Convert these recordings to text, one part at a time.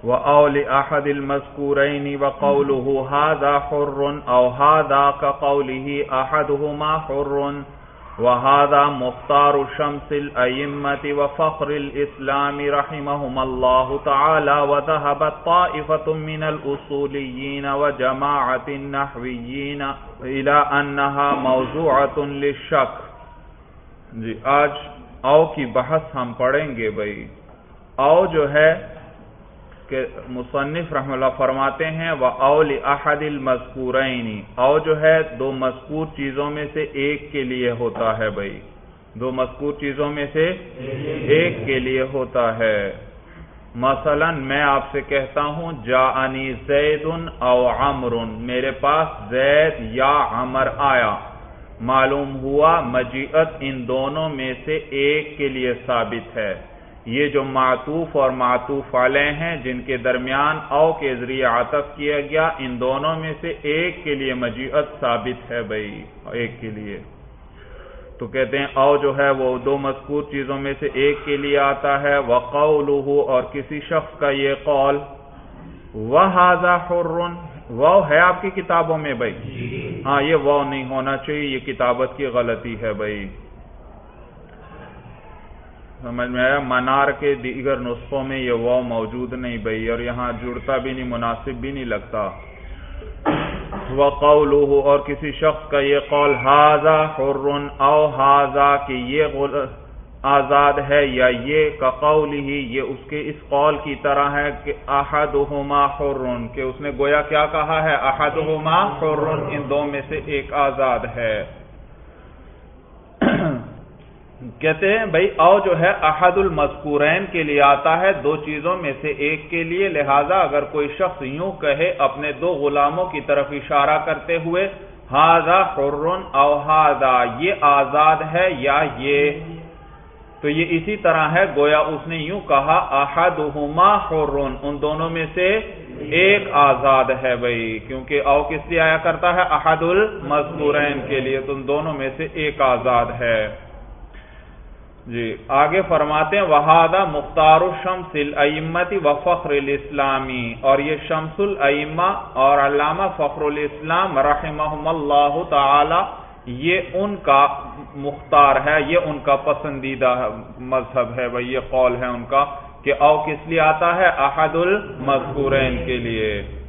وَأَوْ لِأَحَدِ الْمَذْكُورَيْنِ وَقَوْلُهُ هَذَا حُرٌّ أَوْ هَذَا كَقَوْلِهِ أَحَدُهُمَا حُرٌّ وَهَذَا مُخْتَارُ شَمْسِ الْأَئِمَّةِ وَفَخْرِ الْإِسْلَامِ رَحِمَهُمَ اللَّهُ تَعَالَى وَذَهَبَتْ طَائِفَةٌ مِنَ الْأُصُولِيِّينَ وَجَمَاعَةِ النَّحْوِيِّينَ إِلَى أَنَّهَا مَوْضُوعَةٌ لِلشَّكِّ۔ جی آج او کی بحث ہم پڑھیں گے بھائی۔ او جو ہے کہ مصنف رحمہ اللہ فرماتے ہیں وَأَوْ لِأَحَدِ الْمَذْكُورَيْنِ، او جو ہے دو مذکور چیزوں میں سے ایک کے لیے ہوتا ہے بھائی، دو مذکور چیزوں میں سے ایک کے لیے ہوتا ہے۔ مثلا میں آپ سے کہتا ہوں جاءنی زید او عمر، میرے پاس زید یا عمر آیا، معلوم ہوا مجیعت ان دونوں میں سے ایک کے لیے ثابت ہے۔ یہ جو معطوف اور معطوف علیہ ہیں جن کے درمیان او کے ذریعے عطف کیا گیا، ان دونوں میں سے ایک کے لیے مجیعت ثابت ہے بھائی، ایک کے لیے۔ تو کہتے ہیں او جو ہے وہ دو مذکور چیزوں میں سے ایک کے لیے آتا ہے۔ وَقَوْلُهُ، اور کسی شخص کا یہ قول، وَهَذَا حُرٌّ، واو ہے آپ کی کتابوں میں بھائی؟ ہاں یہ واو نہیں ہونا چاہیے، یہ کتابت کی غلطی ہے بھائی، سمجھ میں آیا؟ منار کے دیگر نسخوں میں یہ واو موجود نہیں بھائی، اور یہاں جڑتا بھی نہیں، مناسب بھی نہیں لگتا۔ وَقَوْلُهُ، اور کسی شخص کا یہ قول، هَذَا حُرٌّ او هَذَا، کہ یہ آزاد ہے، یا یہ كَقَوْلِهِ، یہ اس کے اس قول کی طرح ہے کہ أَحَدُهُمَا حُرٌّ، کہ اس نے گویا کیا کہا ہے، أَحَدُهُمَا حُرٌّ، ان دو میں سے ایک آزاد ہے۔ کہتے ہیں بھائی او جو ہے احد المذکورین کے لیے آتا ہے، دو چیزوں میں سے ایک کے لیے، لہذا اگر کوئی شخص یوں کہے اپنے دو غلاموں کی طرف اشارہ کرتے ہوئے ھذا حر او ھذا، یہ آزاد ہے یا یہ، تو یہ اسی طرح ہے گویا اس نے یوں کہا احدہما حر، ان دونوں میں سے ایک آزاد ہے بھائی، کیونکہ او کس لیے آیا کرتا ہے، احد المذکورین کے لیے، تو ان دونوں میں سے ایک آزاد ہے۔ جی آگے فرماتے ہیں وَهَذَا مُخْتَارُ شَمْسِ الْأَئِمَّةِ وَفَخْرِ الْإِسْلَامِ، اور یہ شمس الائمہ اور علامہ فخر الاسلام رحمہم اللہ تعالی، یہ ان کا مختار ہے، یہ ان کا پسندیدہ مذہب ہے بھائی، یہ قول ہے ان کا کہ او کس لیے آتا ہے، احد المذکورین کے لیے۔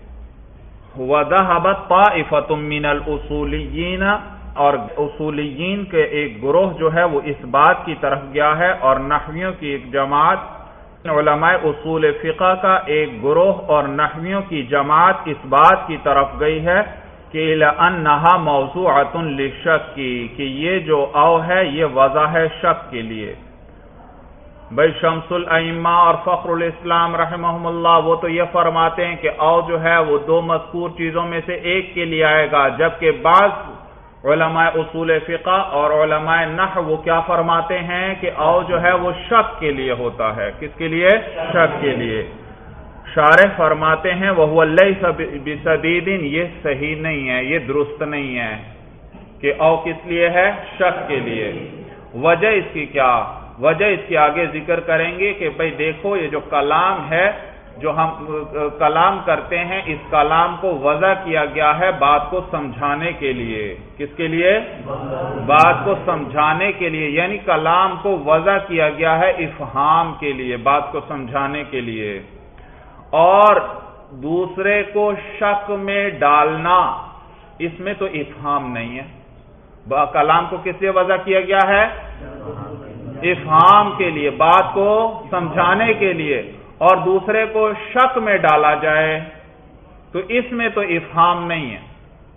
وَذَهَبَتْ طَائِفَةٌ مِّنَ الْأُصُولِيِّينَ، اور اصولیین کے ایک گروہ جو ہے وہ اس بات کی طرف گیا ہے، اور نحویوں کی ایک جماعت، علماء اصول فقہ کا ایک گروہ اور نحویوں کی جماعت اس بات کی طرف گئی ہے کہ لأنہا موضوعۃ للشک، کہ یہ جو او ہے یہ وضع ہے شک کے لیے۔ بھائی شمس الائمہ اور فخر الاسلام رحمہم اللہ وہ تو یہ فرماتے ہیں کہ او جو ہے وہ دو مذکور چیزوں میں سے ایک کے لیے آئے گا، جبکہ بعض علماء اصول فقہ اور علماء نحو وہ کیا فرماتے ہیں کہ او جو ہے وہ شک کے لیے ہوتا ہے، کس کے لیے، شک کے لیے۔ شارح فرماتے ہیں وَهُوَ لَيْسَ بِسَدِيدٍ، یہ صحیح نہیں ہے، یہ درست نہیں ہے کہ او کس لیے ہے، شک کے لیے۔ وجہ اس کی کیا، وجہ اس کی آگے ذکر کریں گے کہ بھئی دیکھو یہ جو کلام ہے، جو ہم کلام کرتے ہیں، اس کلام کو وضع کیا گیا ہے بات کو سمجھانے کے لیے، کس کے لیے، بات کو سمجھانے کے لیے، یعنی کلام کو وضع کیا گیا ہے افہام کے لیے، بات کو سمجھانے کے لیے، اور دوسرے کو شک میں ڈالنا اس میں تو افہام نہیں ہے۔ کلام کو کس لیے وضع کیا گیا ہے، افہام کے لیے، بات کو سمجھانے کے لیے، اور دوسرے کو شک میں ڈالا جائے تو اس میں تو افہام نہیں ہے۔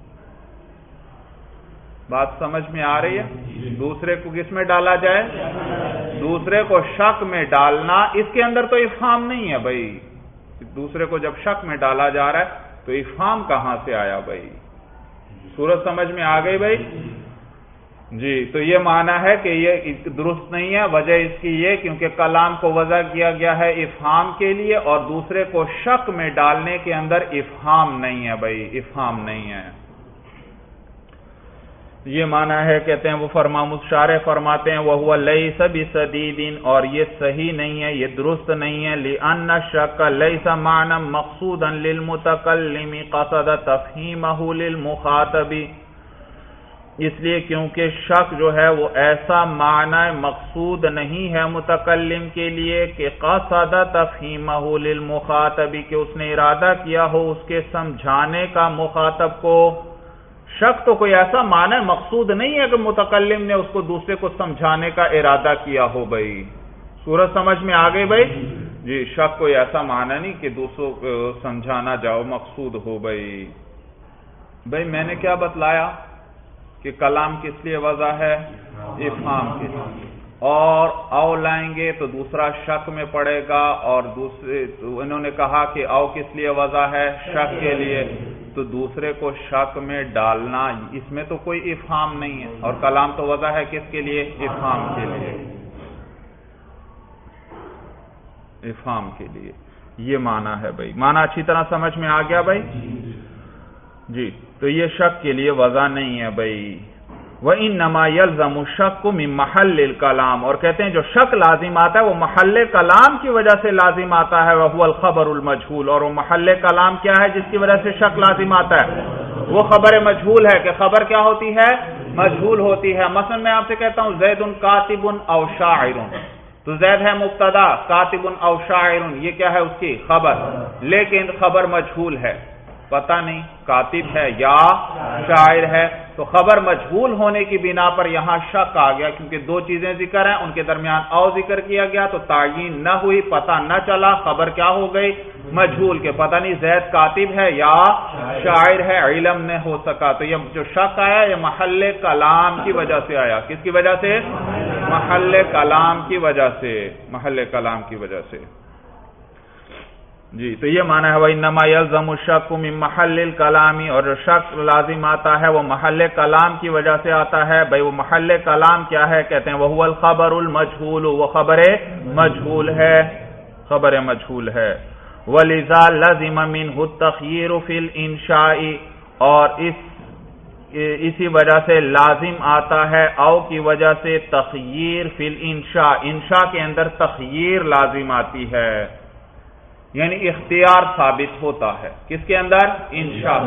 بات سمجھ میں آ رہی ہے؟ دوسرے کو کس میں ڈالا جائے، دوسرے کو شک میں ڈالنا، اس کے اندر تو افہام نہیں ہے بھائی، دوسرے کو جب شک میں ڈالا جا رہا ہے تو افہام کہاں سے آیا بھائی، صورت سمجھ میں آ گئی بھائی؟ جی تو یہ معنی ہے کہ یہ درست نہیں ہے، وجہ اس کی یہ کیونکہ کلام کو وضع کیا گیا ہے افہام کے لیے، اور دوسرے کو شک میں ڈالنے کے اندر افہام نہیں ہے بھائی، افہام نہیں ہے۔ یہ معنی ہے، کہتے ہیں وہ مشارح فرماتے ہیں وَهُوَ لَيْسَ بِسَدِيدٍ، اور یہ صحیح نہیں ہے، یہ درست نہیں ہے، لِأَنَّ الشَّكَّ لَيْسَ مَعْنًى مَقْصُودًا لِلْمُتَكَلِّمِ قَصَدَ تَفْهِيمَهُ لِلْمُخَاطَبِ، اس لیے کیونکہ شک جو ہے وہ ایسا معنی مقصود نہیں ہے متکلم کے لیے کہ قصد تفہیمہ للمخاطب، کہ اس نے ارادہ کیا ہو اس کے سمجھانے کا مخاطب کو۔ شک تو کوئی ایسا معنی مقصود نہیں ہے کہ متکلم نے اس کو دوسرے کو سمجھانے کا ارادہ کیا ہو۔ بھائی صورت سمجھ میں آ گئی بھائی؟ جی، شک کوئی ایسا معنی نہیں کہ دوسروں کو سمجھانا جاؤ مقصود ہو۔ بھائی میں نے کیا بتلایا کہ کلام کس لیے وضع ہے؟ افہام کے لیے، اور او لائیں گے تو دوسرا شک میں پڑے گا، اور دوسرے انہوں نے کہا کہ او کس لیے وضع ہے؟ شک کے لیے، تو دوسرے کو شک میں ڈالنا اس میں تو کوئی افہام نہیں ہے، اور کلام تو وضع ہے کس کے لیے؟ افہام کے لیے، افہام کے لیے، یہ معنی ہے بھائی۔ معنی اچھی طرح سمجھ میں آ گیا بھائی؟ جی، تو یہ شک کے لیے وضع نہیں ہے بھائی۔ وَإِنَّمَا يَلْزَمُ الشَّكُّ مِن مَحَلِّ الْكَلَامِ، اور کہتے ہیں جو شک لازم آتا ہے وہ محل کلام کی وجہ سے لازم آتا ہے، وَهُوَ الْخَبَرُ الْمَجْهُولُ، اور وہ محل کلام کیا ہے جس کی وجہ سے شک لازم آتا ہے؟ وہ خبر مجہول ہے، کہ خبر کیا ہوتی ہے؟ مجہول ہوتی ہے۔ مثلا میں آپ سے کہتا ہوں زید کاتب او شاعر، تو زید ہے مبتدا، کاتب او شاعر یہ کیا ہے؟ اس کی خبر، لیکن خبر مجہول ہے، پتہ نہیں کاتب ہے یا شاعر ہے، تو خبر مجہول ہونے کی بنا پر یہاں شک آ گیا، کیونکہ دو چیزیں ذکر ہیں، ان کے درمیان او ذکر کیا گیا تو تعین نہ ہوئی، پتہ نہ چلا، خبر کیا ہو گئی؟ مجہول، کے پتہ نہیں زید کاتب ہے یا شاعر ہے، علم نہ ہو سکا۔ تو یہ جو شک آیا یہ محل کلام کی وجہ سے آیا۔ کس کی وجہ سے؟ محل کلام کی وجہ سے، محل کلام کی وجہ سے۔ جی، تو یہ معنی ہے وَإِنَّمَا يَلْزَمُ الشَّكُّ مِن مَحَلِّ الْكَلَامِ، اور جو شک لازم آتا ہے وہ محل کلام کی وجہ سے آتا ہے۔ بھئی وہ محل کلام کیا ہے؟ کہتے ہیں وَهُوَ الْخَبَرُ الْمَجْهُولُ، وہ خبر مجہول ہے، خبر مجہول ہے۔ وَلِذَا لَزِمَ مِنْهُ التَّخْيِيرُ فِي الْإِنشَاءِ، اور اسی وجہ سے لازم آتا ہے او کی وجہ سے تخییر فی الانشاء، انشاء کے اندر تخییر لازم آتی ہے، یعنی اختیار ثابت ہوتا ہے۔ کس کے اندر؟ انشاء،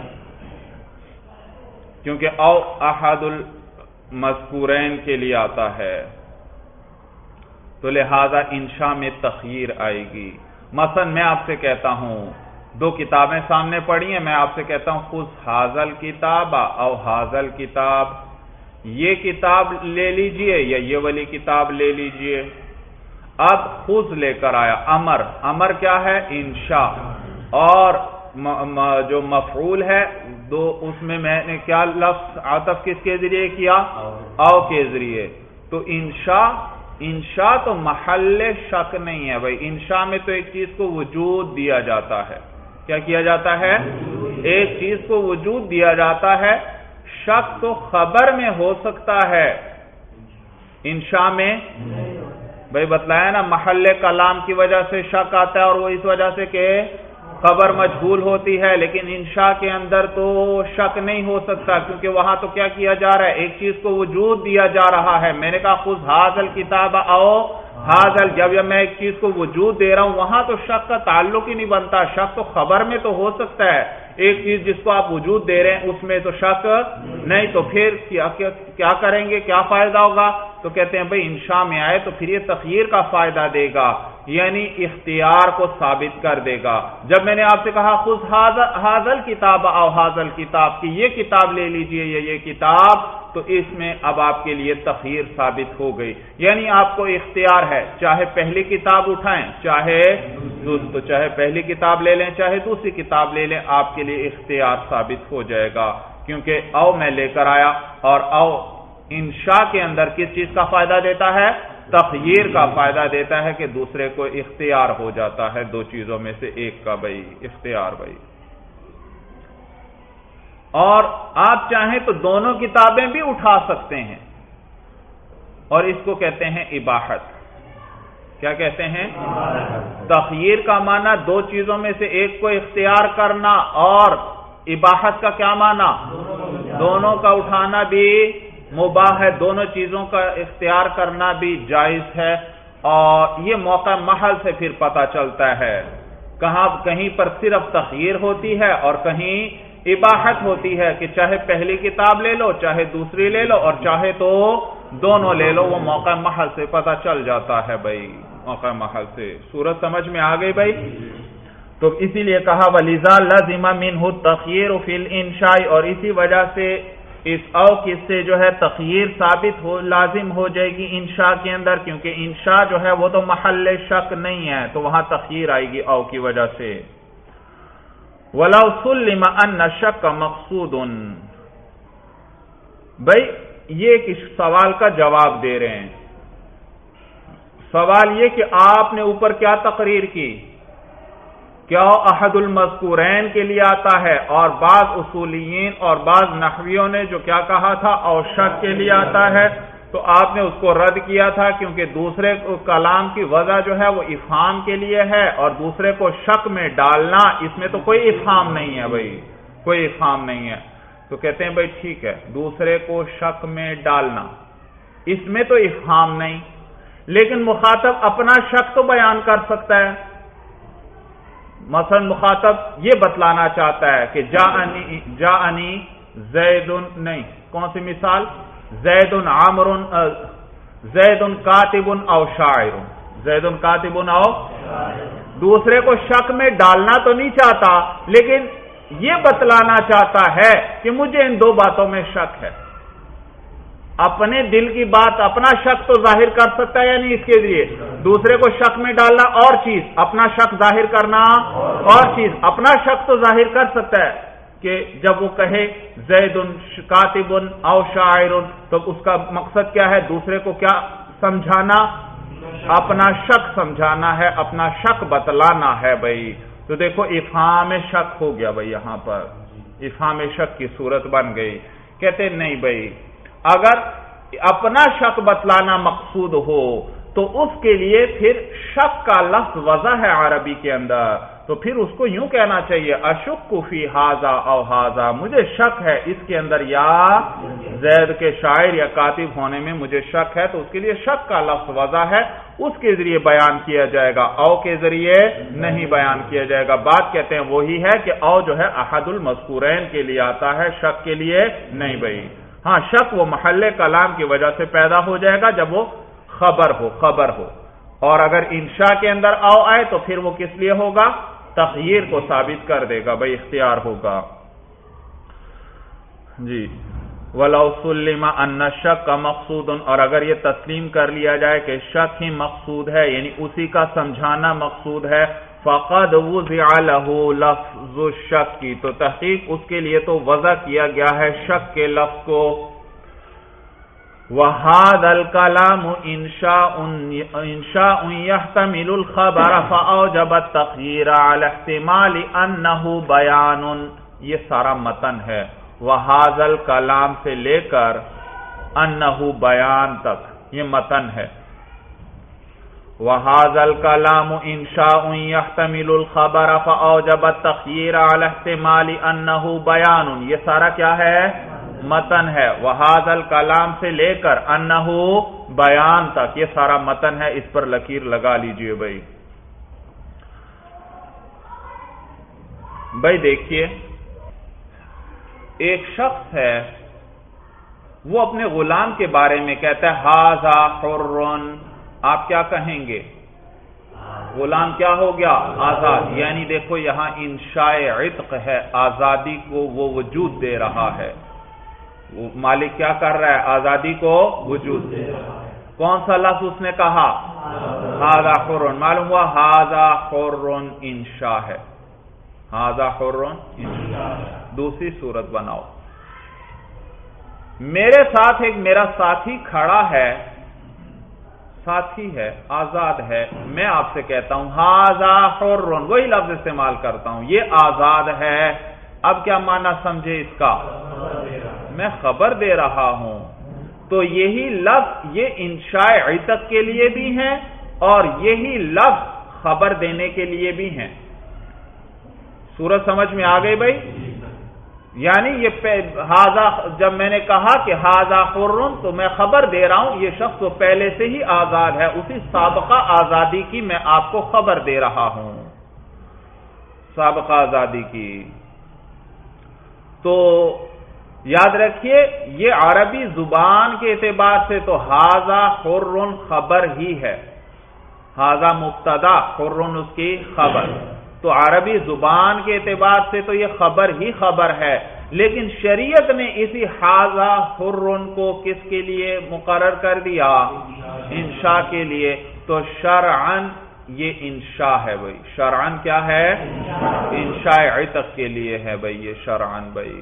کیونکہ او احد المذکورین کے لیے آتا ہے، تو لہذا انشاء میں تخییر آئے گی۔ مثلا میں آپ سے کہتا ہوں، دو کتابیں سامنے پڑھی ہیں، میں آپ سے کہتا ہوں خذ حاضل کتاب او حاضل کتاب، یہ کتاب لے لیجئے یا یہ والی کتاب لے لیجئے۔ اب خذ لے کر آیا، امر، امر کیا ہے؟ انشاء، اور جو مفعول ہے دو، اس میں نے کیا لفظ عطف کس کے ذریعے کیا؟ او کے ذریعے۔ تو انشاء تو محل شک نہیں ہے بھائی، انشاء میں تو ایک چیز کو وجود دیا جاتا ہے۔ کیا کیا جاتا ہے؟ ایک چیز کو وجود دیا جاتا ہے۔ شک تو خبر میں ہو سکتا ہے، انشاء میں بھائی بتلایا نا، محل کلام کی وجہ سے شک آتا ہے، اور وہ اس وجہ سے کہ خبر مجہول ہوتی ہے، لیکن انشاء کے اندر تو شک نہیں ہو سکتا، کیونکہ وہاں تو کیا کیا جا رہا ہے؟ ایک چیز کو وجود دیا جا رہا ہے۔ میں نے کہا خذ حاضل کتاب او حاضل، جب میں ایک چیز کو وجود دے رہا ہوں وہاں تو شک کا تعلق ہی نہیں بنتا، شک تو خبر میں تو ہو سکتا ہے، ایک چیز جس کو آپ وجود دے رہے ہیں اس میں تو شک نہیں، تو پھر کیا کریں گے؟ کیا فائدہ ہوگا؟ تو کہتے ہیں بھئی انشاء میں آئے تو پھر یہ تخییر کا فائدہ دے گا، یعنی اختیار کو ثابت کر دے گا۔ جب میں نے آپ سے کہا خذ حاضل کتاب او حاضل کتاب، کہ یہ کتاب لے لیجئے یا یہ کتاب، تو اس میں اب آپ کے لیے تخییر ثابت ہو گئی، یعنی آپ کو اختیار ہے، چاہے پہلی کتاب اٹھائیں چاہے پہلی کتاب لے لیں چاہے دوسری کتاب لے لیں، آپ کے لیے اختیار ثابت ہو جائے گا، کیونکہ او میں لے کر آیا، اور او انشاء کے اندر کس چیز کا فائدہ دیتا ہے؟ تخییر کا فائدہ دیتا ہے، کہ دوسرے کو اختیار ہو جاتا ہے دو چیزوں میں سے ایک کا بھائی اختیار بھائی۔ اور آپ چاہیں تو دونوں کتابیں بھی اٹھا سکتے ہیں، اور اس کو کہتے ہیں اباحت۔ کیا کہتے ہیں؟ تخییر کا معنی دو چیزوں میں سے ایک کو اختیار کرنا، اور اباحت کا کیا معنی؟ دونوں کا اٹھانا بھی مباح ہے، دونوں چیزوں کا اختیار کرنا بھی جائز ہے، اور یہ موقع محل سے پھر پتہ چلتا ہے، کہیں پر صرف تخییر ہوتی ہے اور کہیں اباحت ہوتی ہے کہ چاہے پہلی کتاب لے لو، چاہے دوسری لے لو، اور چاہے تو دونوں لے لو، وہ موقع محل سے پتہ چل جاتا ہے بھائی، موقع محل سے۔ صورت سمجھ میں آ گئی بھائی؟ تو اسی لیے کہا وَلِذَا لَزِمَ مِنْهُ التَّخْيِيرُ فِي الْإِنشَاءِ، اور اسی وجہ سے اس او کس سے جو ہے تخییر ثابت لازم ہو جائے گی انشاء کے اندر، کیونکہ انشاء جو ہے وہ تو محل شک نہیں ہے، تو وہاں تخییر آئے گی او کی وجہ سے۔ وَلَوْ سُلِّمَ أَنَّ الشَّكَّ مَقْصُودٌ، بھائی یہ ایک سوال کا جواب دے رہے ہیں۔ سوال یہ کہ آپ نے اوپر کیا تقریر کی، کیا احد المذکورین کے لیے آتا ہے، اور بعض اصولیین اور بعض نحویوں نے جو کیا کہا تھا او شک کے لیے آتا ہے، تو آپ نے اس کو رد کیا تھا، کیونکہ دوسرے کلام کی وضع جو ہے وہ افہام کے لیے ہے، اور دوسرے کو شک میں ڈالنا اس میں تو کوئی افہام نہیں ہے بھائی، کوئی افہام نہیں ہے۔ تو کہتے ہیں بھائی ٹھیک ہے، دوسرے کو شک میں ڈالنا اس میں تو افہام نہیں، لیکن مخاطب اپنا شک تو بیان کر سکتا ہے۔ مثلا مخاطب یہ بتلانا چاہتا ہے کہ جاءنی زید، نہیں کون سی مثال، زید عامر، زید کاتب او شاعر، زید کاتب او، دوسرے کو شک میں ڈالنا تو نہیں چاہتا، لیکن یہ بتلانا چاہتا ہے کہ مجھے ان دو باتوں میں شک ہے۔ اپنے دل کی بات، اپنا شک تو ظاہر کر سکتا ہے یا نہیں، اس کے لیے دوسرے کو شک میں ڈالنا اور چیز، اپنا شک ظاہر کرنا اور چیز۔ اپنا شک تو ظاہر کر سکتا ہے کہ جب وہ کہے زید کاتب او شاعر، تو اس کا مقصد کیا ہے، دوسرے کو کیا سمجھانا، اپنا شک سمجھانا ہے، اپنا شک بتلانا ہے بھائی۔ تو دیکھو افہام شک ہو گیا بھائی، یہاں پر افہام شک کی صورت بن گئی۔ کہتے نہیں بھائی، اگر اپنا شک بتلانا مقصود ہو تو اس کے لیے پھر شک کا لفظ وضع ہے عربی کے اندر، تو پھر اس کو یوں کہنا چاہیے اشک فی ھذا او ھذا، مجھے شک ہے اس کے اندر، یا زید کے شاعر یا کاتب ہونے میں مجھے شک ہے، تو اس کے لیے شک کا لفظ وضع ہے، اس کے ذریعے بیان کیا جائے گا، او کے ذریعے نہیں بیان کیا جائے گا۔ بات کہتے ہیں وہی ہے کہ او جو ہے احد المذکورین کے لیے آتا ہے، شک کے لیے نہیں بھائی۔ ہاں شک وہ محل کلام کی وجہ سے پیدا ہو جائے گا جب وہ خبر ہو، اور اگر انشاء کے اندر او آئے تو پھر وہ کس لیے ہوگا، تخییر کو ثابت کر دے گا بھائی، اختیار ہوگا جی۔ وَلَوْ سُلِّمَ أَنَّ الشَّكَّ مَقْصُودٌ، اور اگر یہ تسلیم کر لیا جائے کہ شک ہی مقصود ہے، یعنی اسی کا سمجھانا مقصود ہے، فَقَدْ وُضِعَ لَهُ لَفْظُ الشَّكِّ، تو تحقیق اس کے لیے تو وضع کیا گیا ہے شک کے لفظ کو۔ وَهَذَا الْكَلَامُ إِنشَاءٌ يَحْتَمِلُ الْخَبَرَ فَأَوْجَبَ التَّخْيِيرَ عَلَى احْتِمَالِ أَنَّهُ بَيَانٌ، یہ سارا متن ہے، وَهَذَا الْكَلَام سے لے کر أَنَّهُ بَيَان تک یہ متن ہے۔ وَهَذَا الْكَلَامُ إِنشَاءٌ يَحْتَمِلُ الْخَبَرَ فَأَوْجَبَ التَّخْيِيرَ عَلَى احْتِمَالِ أَنَّهُ بَيَانٌ، یہ سارا کیا ہے، متن ہے۔ وَهَذَا الْكَلَام سے لے کر أَنَّهُ بیان تک یہ سارا متن ہے، اس پر لکیر لگا لیجئے بھائی۔ بھائی دیکھیے، ایک شخص ہے وہ اپنے غلام کے بارے میں کہتا ہے ھذا حر، آپ کیا کہیں گے، غلام کیا ہو گیا، آزاد، یعنی دیکھو یہاں انشاء عتق ہے، آزادی کو وہ وجود دے رہا ہے، مالک کیا کر رہا ہے، آزادی کو وجود دے رہا ہے۔ کون سا لفظ اس نے کہا، ھذا حر، معلوم ہوا ھذا حر انشاء ہے، ھذا حر انشاء۔ دوسری صورت بناؤ، میرے ساتھ ایک میرا ساتھی کھڑا ہے، ساتھی ہے، آزاد ہے، میں آپ سے کہتا ہوں ھذا حر، وہی لفظ استعمال کرتا ہوں، یہ آزاد ہے۔ اب کیا معنی سمجھے اس کا، میں خبر دے رہا ہوں، تو یہی لفظ یہ انشاء عتق کے لیے بھی ہیں اور یہی لفظ خبر دینے کے لیے بھی ہیں۔ سورج سمجھ میں آ گئی بھائی، یعنی یہ ہاذا، جب میں نے کہا کہ ہاذا حر، تو میں خبر دے رہا ہوں یہ شخص تو پہلے سے ہی آزاد ہے، اسی سابقہ آزادی کی میں آپ کو خبر دے رہا ہوں، سابقہ آزادی کی۔ تو یاد رکھیے یہ عربی زبان کے اعتبار سے تو ہاذا حر خبر ہی ہے، ہاذا مبتدا، حر اس کی خبر، تو عربی زبان کے اعتبار سے تو یہ خبر ہی خبر ہے، لیکن شریعت نے اسی ہاذا حر کو کس کے لیے مقرر کر دیا؟ انشاء کے لیے۔ تو شرعن یہ انشاء ہے بھائی، شرعن کیا ہے؟ انشاء عتق کے لیے ہے بھائی، یہ شرعن بھائی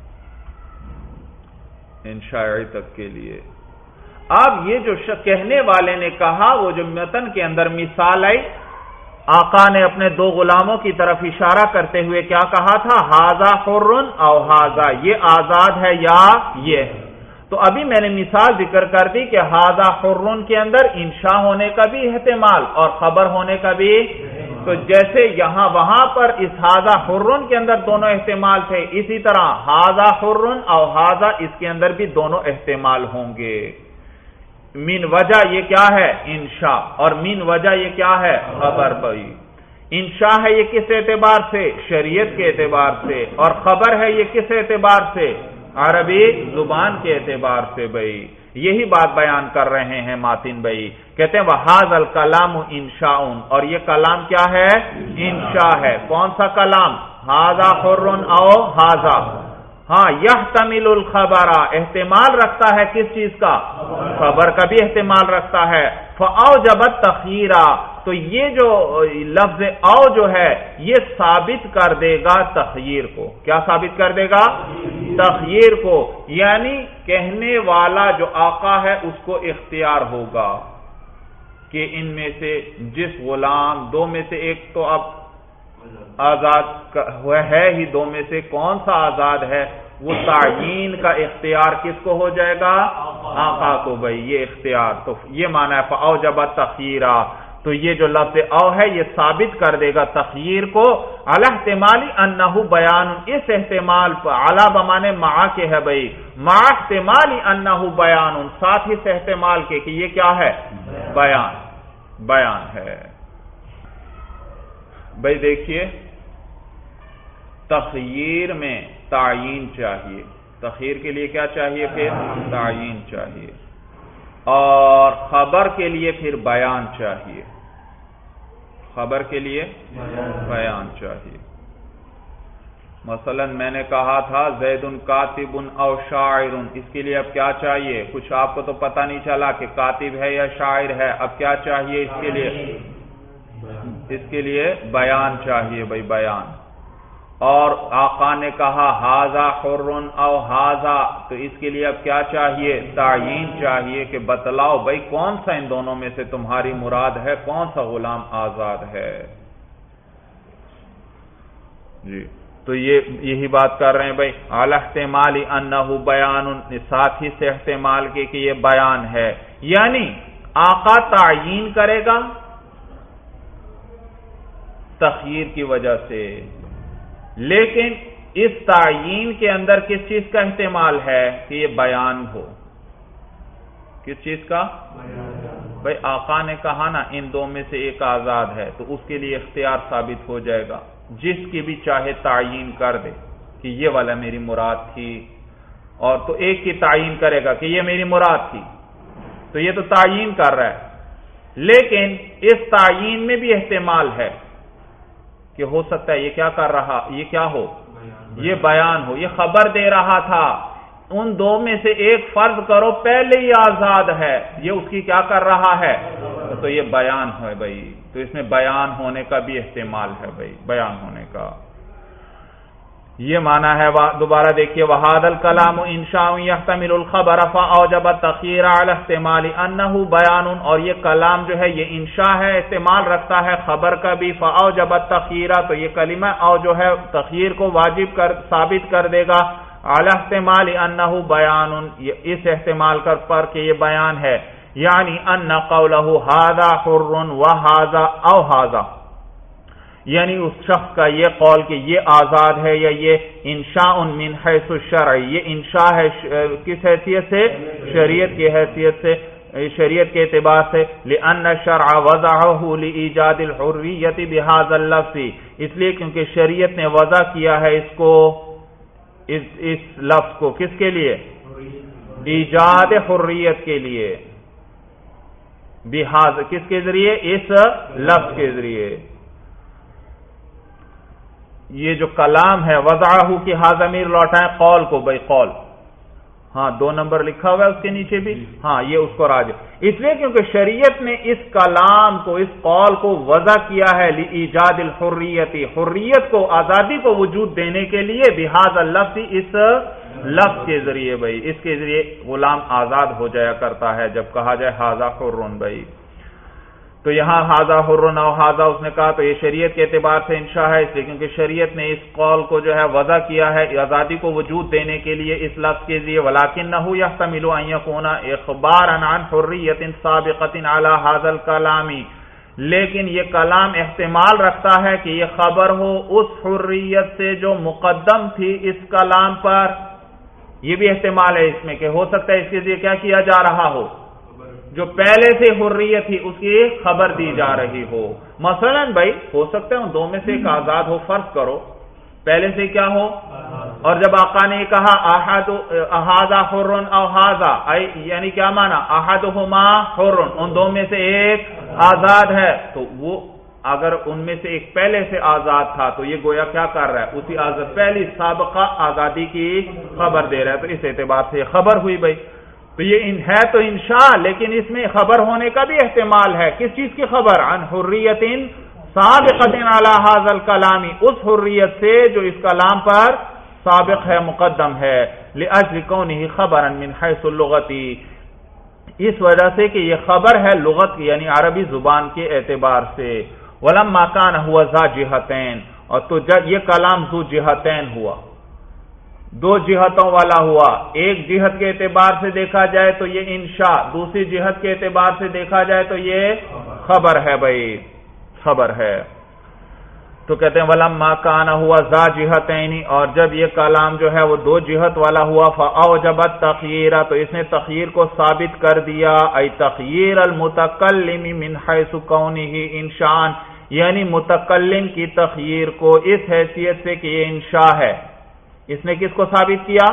انشاء عتق کے لیے۔ اب یہ جو کہنے والے نے کہا، وہ جو متن کے اندر مثال آئی، آقا نے اپنے دو غلاموں کی طرف اشارہ کرتے ہوئے کیا کہا تھا؟ ہاذا حر او ہاذا، یہ آزاد ہے یا یہ ہے۔ تو ابھی میں نے مثال ذکر کر دی کہ ہاذا حر کے اندر انشاء ہونے کا بھی احتمال اور خبر ہونے کا بھی، تو جیسے یہاں وہاں پر اس ہاذا حر کے اندر دونوں احتمال تھے، اسی طرح ہاذا حر او ہاذا اس کے اندر بھی دونوں احتمال ہوں گے۔ من وجہ یہ کیا ہے؟ انشاء، اور من وجہ یہ کیا ہے؟ خبر بھائی۔ انشاء ہے یہ کس اعتبار سے؟ شریعت کے اعتبار سے، اور خبر ہے یہ کس اعتبار سے؟ عربی زبان کے اعتبار سے بھائی۔ یہی بات بیان کر رہے ہیں ماتن بھائی، کہتے ہیں وَهَذَا الْكَلَامُ إِنشَاءٌ، اور یہ کلام کیا ہے؟ انشاء ہے۔ کون سا کلام؟ هَذَا حُرٌ او هَذَا، ہاں یحتمل الخبر، احتمال رکھتا ہے کس چیز کا؟ خبر کا بھی احتمال رکھتا ہے۔ فَأَوْجَبَ التَّخْيِيرَ، تو یہ جو لفظ او جو ہے یہ ثابت کر دے گا تخییر کو۔ کیا ثابت کر دے گا؟ تخییر کو، یعنی کہنے والا جو آقا ہے اس کو اختیار ہوگا کہ ان میں سے جس غلام، دو میں سے ایک تو اب آزاد ہے ہی، دو میں سے کون سا آزاد ہے، وہ تعیین کا اختیار کس کو ہو جائے گا؟ آقا کو بھائی، یہ اختیار۔ تو یہ معنی ہے فَأَوْجَبَ التَّخْيِيرَ، تو یہ جو لفظ او ہے یہ ثابت کر دے گا تخییر کو، علی احتمال انہ بیان، اس احتمال پر، علی بمانے مع کے ہے بھائی، مع احتمال انہ بیان، ساتھ ہی سے احتمال کے کہ یہ کیا ہے؟ بیان، بیان ہے بھائی۔ دیکھیے تخییر میں تعیین چاہیے، تخییر کے لیے کیا چاہیے؟ پھر تعیین چاہیے، اور خبر کے لیے پھر بیان چاہیے، خبر کے لیے بیان چاہیے۔ مثلا میں نے کہا تھا زید کاتب او شاعر، اس کے لیے اب کیا چاہیے؟ کچھ آپ کو تو پتہ نہیں چلا کہ کاتب ہے یا شاعر ہے، اب کیا چاہیے اس کے لیے؟ اس کے لیے بیان چاہیے بھائی، بیان۔ اور آقا نے کہا ہاذا حر او ہاذا، تو اس کے لیے اب کیا چاہیے؟ تعیین چاہیے کہ بتلاؤ بھائی کون سا ان دونوں میں سے تمہاری مراد ہے، کون سا غلام آزاد ہے جی۔ تو یہی بات کر رہے ہیں بھائی، علی احتمال انہ بیان، ساتھ ہی سے احتمال کے کہ یہ بیان ہے، یعنی آقا تعیین کرے گا تخییر کی وجہ سے، لیکن اس تعیین کے اندر کس چیز کا احتمال ہے؟ کہ یہ بیان ہو۔ کس چیز کا؟ بھائی آقا نے کہا نا ان دو میں سے ایک آزاد ہے، تو اس کے لیے اختیار ثابت ہو جائے گا، جس کی بھی چاہے تعیین کر دے کہ یہ والا میری مراد تھی، اور تو ایک کی تعیین کرے گا کہ یہ میری مراد تھی، تو یہ تو تعیین کر رہا ہے، لیکن اس تعیین میں بھی احتمال ہے کہ ہو سکتا ہے یہ کیا کر رہا، یہ کیا ہو؟ یہ بیان ہو، یہ خبر دے رہا تھا ان دو میں سے ایک فرض کرو پہلے ہی آزاد ہے، یہ اس کی کیا کر رہا ہے، تو یہ بیان ہے بھائی، تو اس میں بیان ہونے کا بھی احتمال ہے بھائی، بیان ہونے کا یہ معنی ہے۔ دوبارہ دیکھیے وَهَذَا الْكَلَامُ إِنشَاءٌ يَحْتَمِلُ الْخَبَرَ فَأَوْجَبَ التَّخْيِيرَ عَلَى احْتِمَالِ أَنَّهُ بَيَانٌ، اور یہ کلام جو ہے یہ انشاء ہے، احتمال رکھتا ہے خبر کا بھی، فَأَوْجَبَ التَّخْيِيرَ، تو یہ کلمہ او جو ہے تخییر کو واجب ثابت کر دے گا، عَلَى احْتِمَالِ أَنَّهُ بَيَانٌ، اس احتمال پر کہ یہ بیان ہے، یعنی أَنَّ قَوْلَهُ هَذَا حُرٌ وَهَذَا أَوْ هَذَا، یعنی اس شخص کا یہ قول کہ یہ آزاد ہے یا یہ انشاء من حیث الشرع، یہ انشاء ہے کس حیثیت سے؟ شریعت کی حیثیت سے، شریعت کے اعتبار سے، لأن الشرع وضعه لإيجاد الحریت بهذا اللفظ، اس لیے کیونکہ شریعت نے وضع کیا ہے اس کو، اس لفظ کو کس کے لیے؟ ایجاد حریت کے لیے، بہذا کس کے ذریعے؟ اس لفظ کے ذریعے۔ یہ جو کلام ہے وضعہ کی ہا ضمیر لوٹائیں قول کو، بھائی قول، ہاں 2 نمبر لکھا ہوا ہے اس کے نیچے بھی، ہاں یہ اس کو راجع، اس لیے کیونکہ شریعت نے اس کلام کو، اس قول کو وضع کیا ہے لإیجاد الحریت، حریت کو، آزادی کو وجود دینے کے لیے، بہذا اللفظ، اس لفظ کے ذریعے، بھائی اس کے ذریعے غلام آزاد ہو جایا کرتا ہے جب کہا جائے ھذا حر، بھائی تو یہاں ھذا حر او ھذا اس نے کہا تو یہ شریعت کے اعتبار سے انشاء ہے، اس لیے کیونکہ شریعت نے اس قول کو جو ہے وضع کیا ہے آزادی کو وجود دینے کے لیے اس لفظ کے ذریعے، ولکنہ یحتمل ان یکون اخبارا عن حریت سابقۃ علی ھذا الکلام، لیکن یہ کلام احتمال رکھتا ہے کہ یہ خبر ہو اس حریت سے جو مقدم تھی اس کلام پر، یہ بھی احتمال ہے اس میں کہ ہو سکتا ہے اس کے ذریعے کیا کیا جا رہا ہو، جو پہلے سے حریت تھی اس کی خبر دی جا رہی ہو۔ مثلا بھائی ہو سکتا ہے ان 2 میں سے ایک آزاد ہو، فرض کرو پہلے سے کیا ہو، اور جب آقا نے کہا ھذا حر او ھذا، یعنی کیا مانا، احدہما حر، ان 2 میں سے ایک آزاد ہے، تو وہ اگر ان میں سے ایک پہلے سے آزاد تھا تو یہ گویا کیا کر رہا ہے، اسی آزاد پہلی سابقہ آزادی کی خبر دے رہا ہے، تو اس اعتبار سے خبر ہوئی بھائی۔ تو یہ ہے تو انشاء، لیکن اس میں خبر ہونے کا بھی احتمال ہے، کس چیز کی خبر؟ عن حریت سابقۃ علی ھذا الکلام، اس حریت سے جو اس کلام پر سابق ہے، مقدم ہے، لاجل کونہ خبرا من حیث اللغۃ، اس وجہ سے کہ یہ خبر ہے لغت یعنی عربی زبان کے اعتبار سے، ولما کان ہوا ذا جہتین، اور تو جب یہ کلام ذو جہتین ہوا، 2 جہتوں والا ہوا، ایک جہت کے اعتبار سے دیکھا جائے تو یہ انشاء، دوسری جہت کے اعتبار سے دیکھا جائے تو یہ خبر ہے، بھائی خبر ہے، تو کہتے ہیں ولما کان ہوا ذا جہتین، اور جب یہ کلام جو ہے وہ 2 جہت والا ہوا، فاوجب التخییر، تو اس نے تخییر کو ثابت کر دیا، ای تخییر المتکلم من حیث کونہ انشاء، یعنی متکلم کی تخییر کو اس حیثیت سے کہ یہ انشاء ہے، اس نے کس کو ثابت کیا؟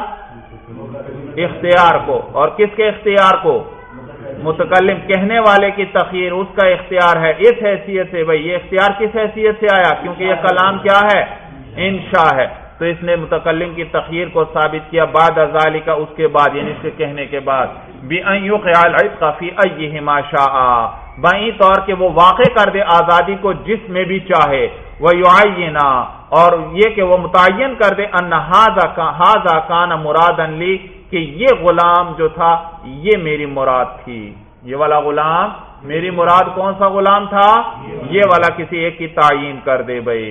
اختیار کو، اور کس کے اختیار کو؟ متکلم کہنے والے کی تخییر اس کا اختیار ہے، اس حیثیت سے، بھئی یہ اختیار کس حیثیت سے آیا؟ کیونکہ یہ کلام کیا ہے؟ انشاء ہے، تو اس نے متکلم کی تخییر کو ثابت کیا، بعد ذالک، اس کے بعد یعنی اس کے کہنے کے بعد، بأن یوقع العتق فی ایہما شاء، بائیں طور کہ وہ واقع کر دے آزادی کو جس میں بھی چاہے، ویعین، اور یہ کہ وہ متعین کر دے، ان ھذا کان مرادًا لی، کہ یہ غلام جو تھا یہ میری مراد تھی، یہ والا غلام میری مراد، کون سا غلام تھا؟ یہ والا، کسی ایک کی تعین کر دے بھئی،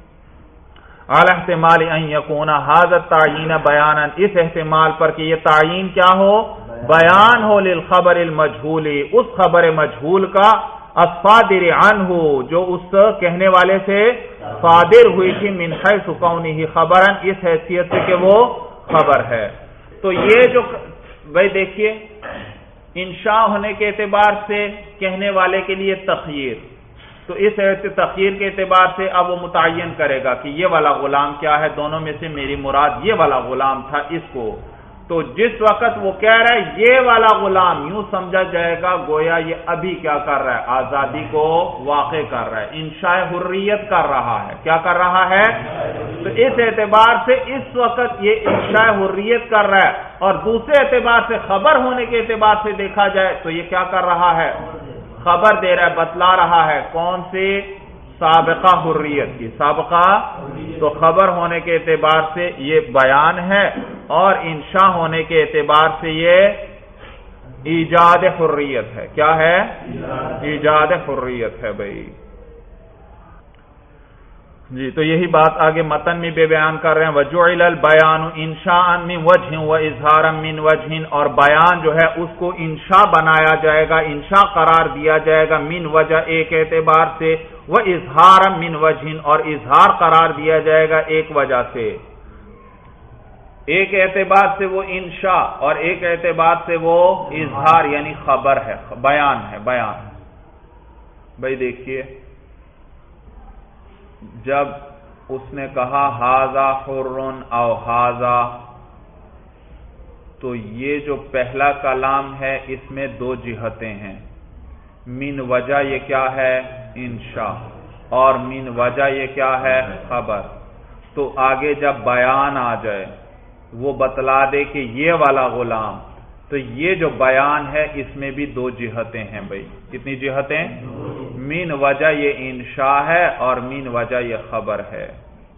علی احتمال ان یکون ھذا التعین بیانا، اس احتمال پر کہ یہ تعین کیا ہو؟ بیان ہو، للخبر المجہول، اس خبر مجہول کا، الصادر عنہ، جو اس کہنے والے سے صادر ہوئی تھی، من حیث کونہ خبرا، اس حیثیت سے کہ وہ خبر ہے۔ تو یہ جو بھائی دیکھیے انشاء ہونے کے اعتبار سے کہنے والے کے لیے تخییر، تو اس تخییر کے اعتبار سے اب وہ متعین کرے گا کہ یہ والا غلام کیا ہے، دونوں میں سے میری مراد یہ والا غلام تھا، اس کو، تو جس وقت وہ کہہ رہا ہے یہ والا غلام، یوں سمجھا جائے گا گویا یہ ابھی کیا کر رہا ہے؟ آزادی کو واقع کر رہا ہے، انشاء حریت کر رہا ہے، کیا کر رہا ہے؟ تو اس اعتبار سے اس وقت یہ انشاء حریت کر رہا ہے، اور دوسرے اعتبار سے خبر ہونے کے اعتبار سے دیکھا جائے تو یہ کیا کر رہا ہے؟ خبر دے رہا ہے، بتلا رہا ہے، کون سی؟ سابقہ حریت کی، سابقہ، تو خبر ہونے کے اعتبار سے یہ بیان ہے، اور انشاء ہونے کے اعتبار سے یہ ایجاد حریت ہے، کیا ہے؟ ایجاد حریت ہے بھائی جی۔ تو یہی بات آگے متن میں بھی بیان کر رہے ہیں، وجعل البیان انشاء من وجہ واظہارا من وجہ، اور بیان جو ہے اس کو انشاء بنایا جائے گا، انشاء قرار دیا جائے گا، من وجہ ایک اعتبار سے، وہ اظہار من وجہ، اور اظہار قرار دیا جائے گا ایک وجہ سے، ایک اعتبار سے وہ انشاء اور ایک اعتبار سے وہ اظہار یعنی خبر ہے، بیان ہے، بیان۔ بھائی دیکھیے، جب اس نے کہا ھذا حر او ھذا، تو یہ جو پہلا کلام ہے اس میں دو جہتیں ہیں، من وجہ یہ کیا ہے؟ انشاء، اور من وجہ یہ کیا ہے؟ خبر۔ تو آگے جب بیان آ جائے وہ بتلا دے کہ یہ والا غلام، تو یہ جو بیان ہے اس میں بھی دو جہتیں ہیں۔ بھائی کتنی جہتیں؟ من وجہ یہ انشاء ہے اور من وجہ یہ خبر ہے۔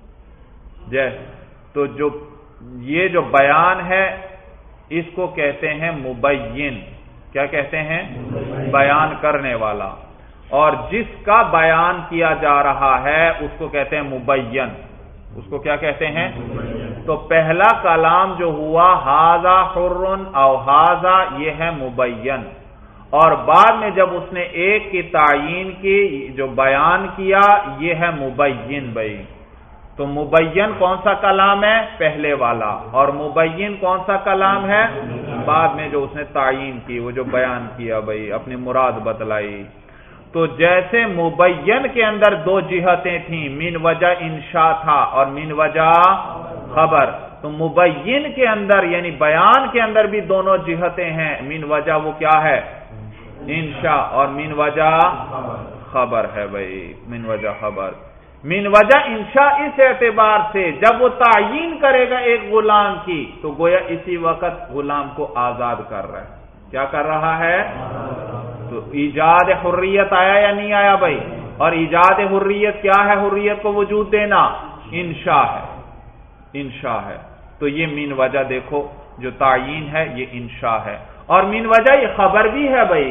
تو یہ جو بیان ہے اس کو کہتے ہیں مبین۔ کیا کہتے ہیں؟ بیان کرنے والا۔ اور جس کا بیان کیا جا رہا ہے اس کو کہتے ہیں مبین۔ اس کو کیا کہتے ہیں؟ تو پہلا کلام جو ہوا ھذا حر او ھذا، یہ ہے مبین، اور بعد میں جب اس نے ایک کی تعیین کی، جو بیان کیا، یہ ہے مبین۔ بھائی تو مبین کون سا کلام ہے؟ پہلے والا، اور مبین کون سا کلام ہے؟ بعد میں جو اس نے تعیین کی، وہ جو بیان کیا، بھائی اپنی مراد بتلائی۔ تو جیسے مبین کے اندر دو جہتیں تھیں، من وجہ انشاء تھا اور من وجہ خبر، تو مبین کے اندر یعنی بیان کے اندر بھی دونوں جہتیں ہیں، من وجہ وہ کیا ہے؟ انشاء، اور من وجہ خبر ہے۔ بھائی من وجہ خبر، من وجہ انشاء اس اعتبار سے جب وہ تعیین کرے گا ایک غلام کی، تو گویا اسی وقت غلام کو آزاد کر رہا ہے۔ کیا کر رہا ہے؟ تو ایجاد حریت آیا یا نہیں آیا بھائی؟ اور ایجاد حریت کیا ہے؟ حریت کو وجود دینا، انشاء ہے، انشاء ہے۔ تو یہ من وجہ دیکھو جو تعیین ہے یہ انشاء ہے، اور من وجہ یہ خبر بھی ہے بھائی،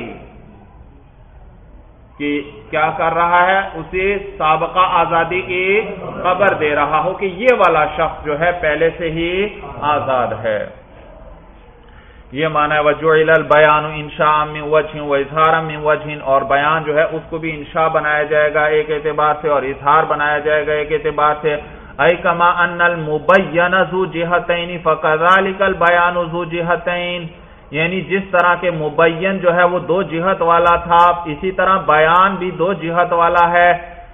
کہ کیا کر رہا ہے؟ اسے سابقہ آزادی کی خبر دے رہا ہو کہ یہ والا شخص جو ہے پہلے سے ہی آزاد ہے۔ یہ معنی ہے وَجُعِلَ الْبَيَانُ إِنْشَاءً مِنْ وَجْهٍ وَإِظْهَارًا مِنْ وَجْهٍ، اور بیان جو ہے اس کو بھی انشاء بنایا جائے گا ایک اعتبار سے، اور اظہار بنایا جائے گا ایک اعتبار سے۔ أَيْ كَمَا أَنَّ الْمُبَيَّنَ ذُو جِهَتَيْنِ فَكَذَلِكَ الْبَيَانُ ذُو جِهَتَيْنِ، یعنی جس طرح کے مبین جو ہے وہ دو جہت والا تھا، اسی طرح بیان بھی دو جہت والا ہے۔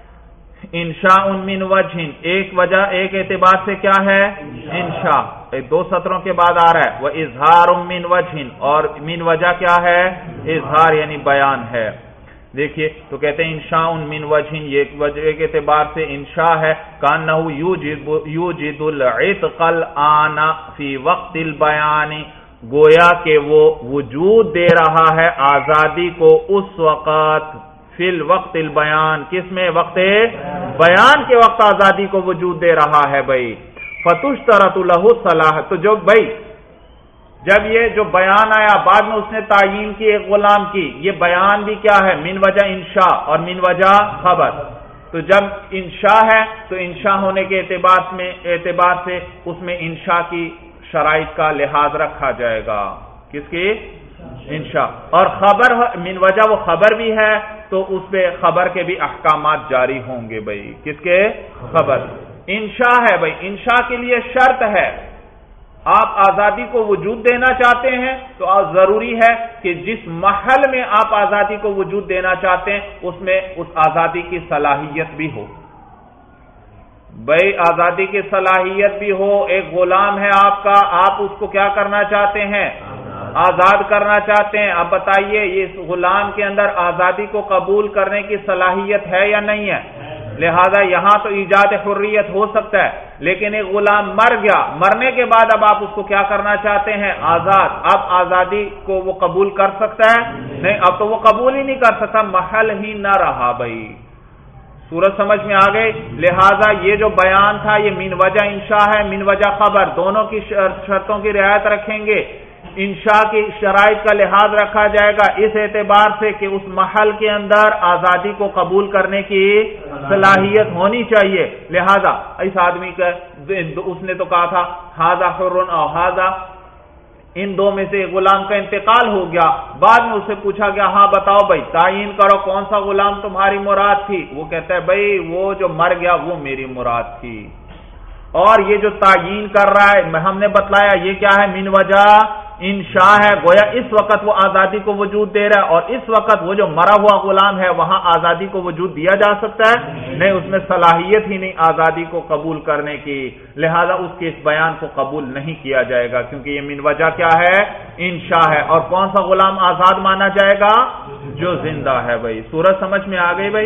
انشاء من وجہ، ایک وجہ ایک اعتبار سے کیا ہے؟ انشاء، دو سطروں کے بعد آ رہا ہے وہ اظہار من وجہ، اور من وجہ کیا ہے؟ اظہار یعنی بیان ہے۔ دیکھیے تو کہتے ہیں انشاء من وجہ، یہ ایک اعتبار سے انشاء ہے، کانہ یوجد العتق الآن فی وقت البیان، گویا کہ وہ وجود دے رہا ہے آزادی کو اس وقت، فی الوقت البیان، کس میں؟ وقت بیان کے وقت آزادی کو وجود دے رہا ہے۔ بھائی فتشترط لہ صلاح، تو جو بھائی جب یہ جو بیان آیا بعد میں اس نے تعیین کی ایک غلام کی، یہ بیان بھی کیا ہے؟ من وجہ انشاء اور من وجہ خبر۔ تو جب انشاء ہے تو انشاء ہونے کے اعتبار سے اس میں انشاء کی شرائط کا لحاظ رکھا جائے گا۔ کس کی؟ انشاء۔ اور خبر من وجہ وہ خبر بھی ہے تو اس پہ خبر کے بھی احکامات جاری ہوں گے۔ بھائی کس کے؟ خبر۔ انشاء ہے بھائی، انشاء کے لیے شرط ہے، آپ آزادی کو وجود دینا چاہتے ہیں تو ضروری ہے کہ جس محل میں آپ آزادی کو وجود دینا چاہتے ہیں اس میں اس آزادی کی صلاحیت بھی ہو۔ بھائی آزادی کی صلاحیت بھی ہو، ایک غلام ہے آپ کا، آپ اس کو کیا کرنا چاہتے ہیں؟ آزاد کرنا چاہتے ہیں۔ اب بتائیے اس غلام کے اندر آزادی کو قبول کرنے کی صلاحیت ہے یا نہیں ہے؟ لہذا یہاں تو ایجاد حریت ہو سکتا ہے، لیکن ایک غلام مر گیا، مرنے کے بعد اب آپ اس کو کیا کرنا چاہتے ہیں؟ آزاد۔ اب آزادی کو وہ قبول کر سکتا ہے؟ نہیں، اب تو وہ قبول ہی نہیں کر سکتا، محل ہی نہ رہا۔ بھائی صورت سمجھ میں آ گئی؟ لہذا یہ جو بیان تھا یہ من وجہ انشاء ہے، من وجہ خبر، دونوں کی شرطوں کی رعایت رکھیں گے۔ انشاء کی شرائط کا لحاظ رکھا جائے گا اس اعتبار سے کہ اس محل کے اندر آزادی کو قبول کرنے کی صلاحیت ہونی چاہیے۔ لہذا اس آدمی کا اس نے تو کہا تھا ھذا حر او ھذا، ان دو میں سے ایک غلام کا انتقال ہو گیا، بعد میں اسے پوچھا گیا ہاں بتاؤ بھائی تعین کرو کون سا غلام تمہاری مراد تھی، وہ کہتا ہے بھائی وہ جو مر گیا وہ میری مراد تھی۔ اور یہ جو تعین کر رہا ہے ہم نے بتلایا یہ کیا ہے، من وجہ انشاء ہے، گویا اس وقت وہ آزادی کو وجود دے رہا ہے، اور اس وقت وہ جو مرا ہوا غلام ہے وہاں آزادی کو وجود دیا جا سکتا ہے نہیں، اس میں صلاحیت ہی نہیں آزادی کو قبول کرنے کی، لہذا اس کے اس بیان کو قبول نہیں کیا جائے گا، کیونکہ یہ من وجہ کیا ہے، انشاء ہے۔ اور کون سا غلام آزاد مانا جائے گا، جو زندہ ہے۔ بھائی سورج سمجھ میں آ گئی بھائی،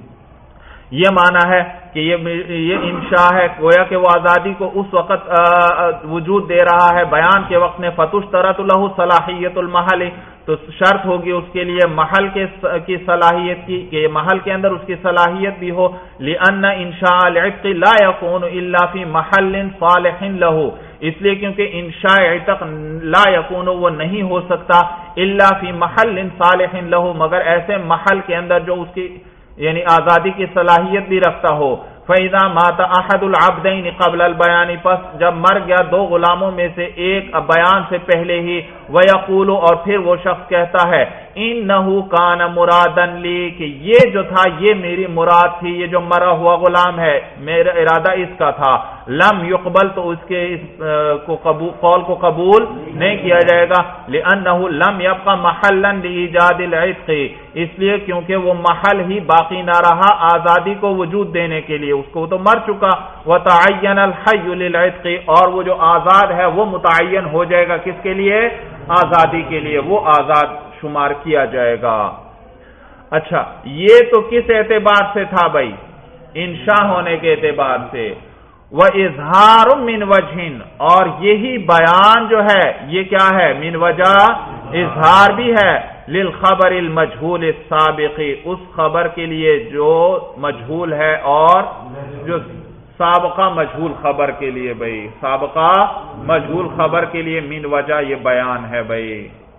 یہ مانا ہے کہ یہ انشاء ہے، گویا کہ وہ آزادی کو اس وقت وجود دے رہا ہے بیان کے وقت میں، فتشترط لہ صلاحیت المحل، تو شرط ہوگی اس کے لیے محل کی صلاحیت کی، کہ محل کے اندر اس کی صلاحیت بھی ہو، لأن انشاء العتق لا يكون الا في محل صالح له، اس لیے کیونکہ انشاء عتق لا يكون وہ نہیں ہو سکتا الا في محل صالح له، مگر ایسے محل کے اندر جو اس کی یعنی آزادی کی صلاحیت بھی رکھتا ہو۔ فَإِذَا مَاتَ أَحَدُ الْعَبْدَيْنِ قَبْلَ الْبَيَانِ، پس جب مر گیا دو غلاموں میں سے ایک بیان سے پہلے ہی، وَيَقُولُ اور پھر وہ شخص کہتا ہے إِنَّهُ كَانَ مُرَادًا لِي، کہ یہ جو تھا یہ میری مراد تھی، یہ جو مرا ہوا غلام ہے میرا ارادہ اس کا تھا، لم يقبل تو اس کے قول کو قبول نہیں کیا جائے گا، لأنه لم يبقى محلا لإيجاد العتق، اس لیے کیونکہ وہ محل ہی باقی نہ رہا آزادی کو وجود دینے کے لیے، اس کو تو مر چکا، وتعین الحی للعتق، اور وہ جو آزاد ہے وہ متعین ہو جائے گا کس کے لیے، آزادی کے لیے، وہ آزاد شمار کیا جائے گا۔ اچھا یہ تو کس اعتبار سے تھا بھائی، انشاء ہونے کے اعتبار سے، وَإِظْهَارٌ مِّن وَجْهٍ، اور یہی بیان جو ہے یہ کیا ہے، من وجہ اظہار بھی ہے، للخبر المجہول السابق، اس خبر کے لیے جو مجہول ہے اور جو سابقہ مجہول خبر کے لیے، بھائی سابقہ مجہول خبر کے لیے من وجہ یہ بیان ہے بھائی،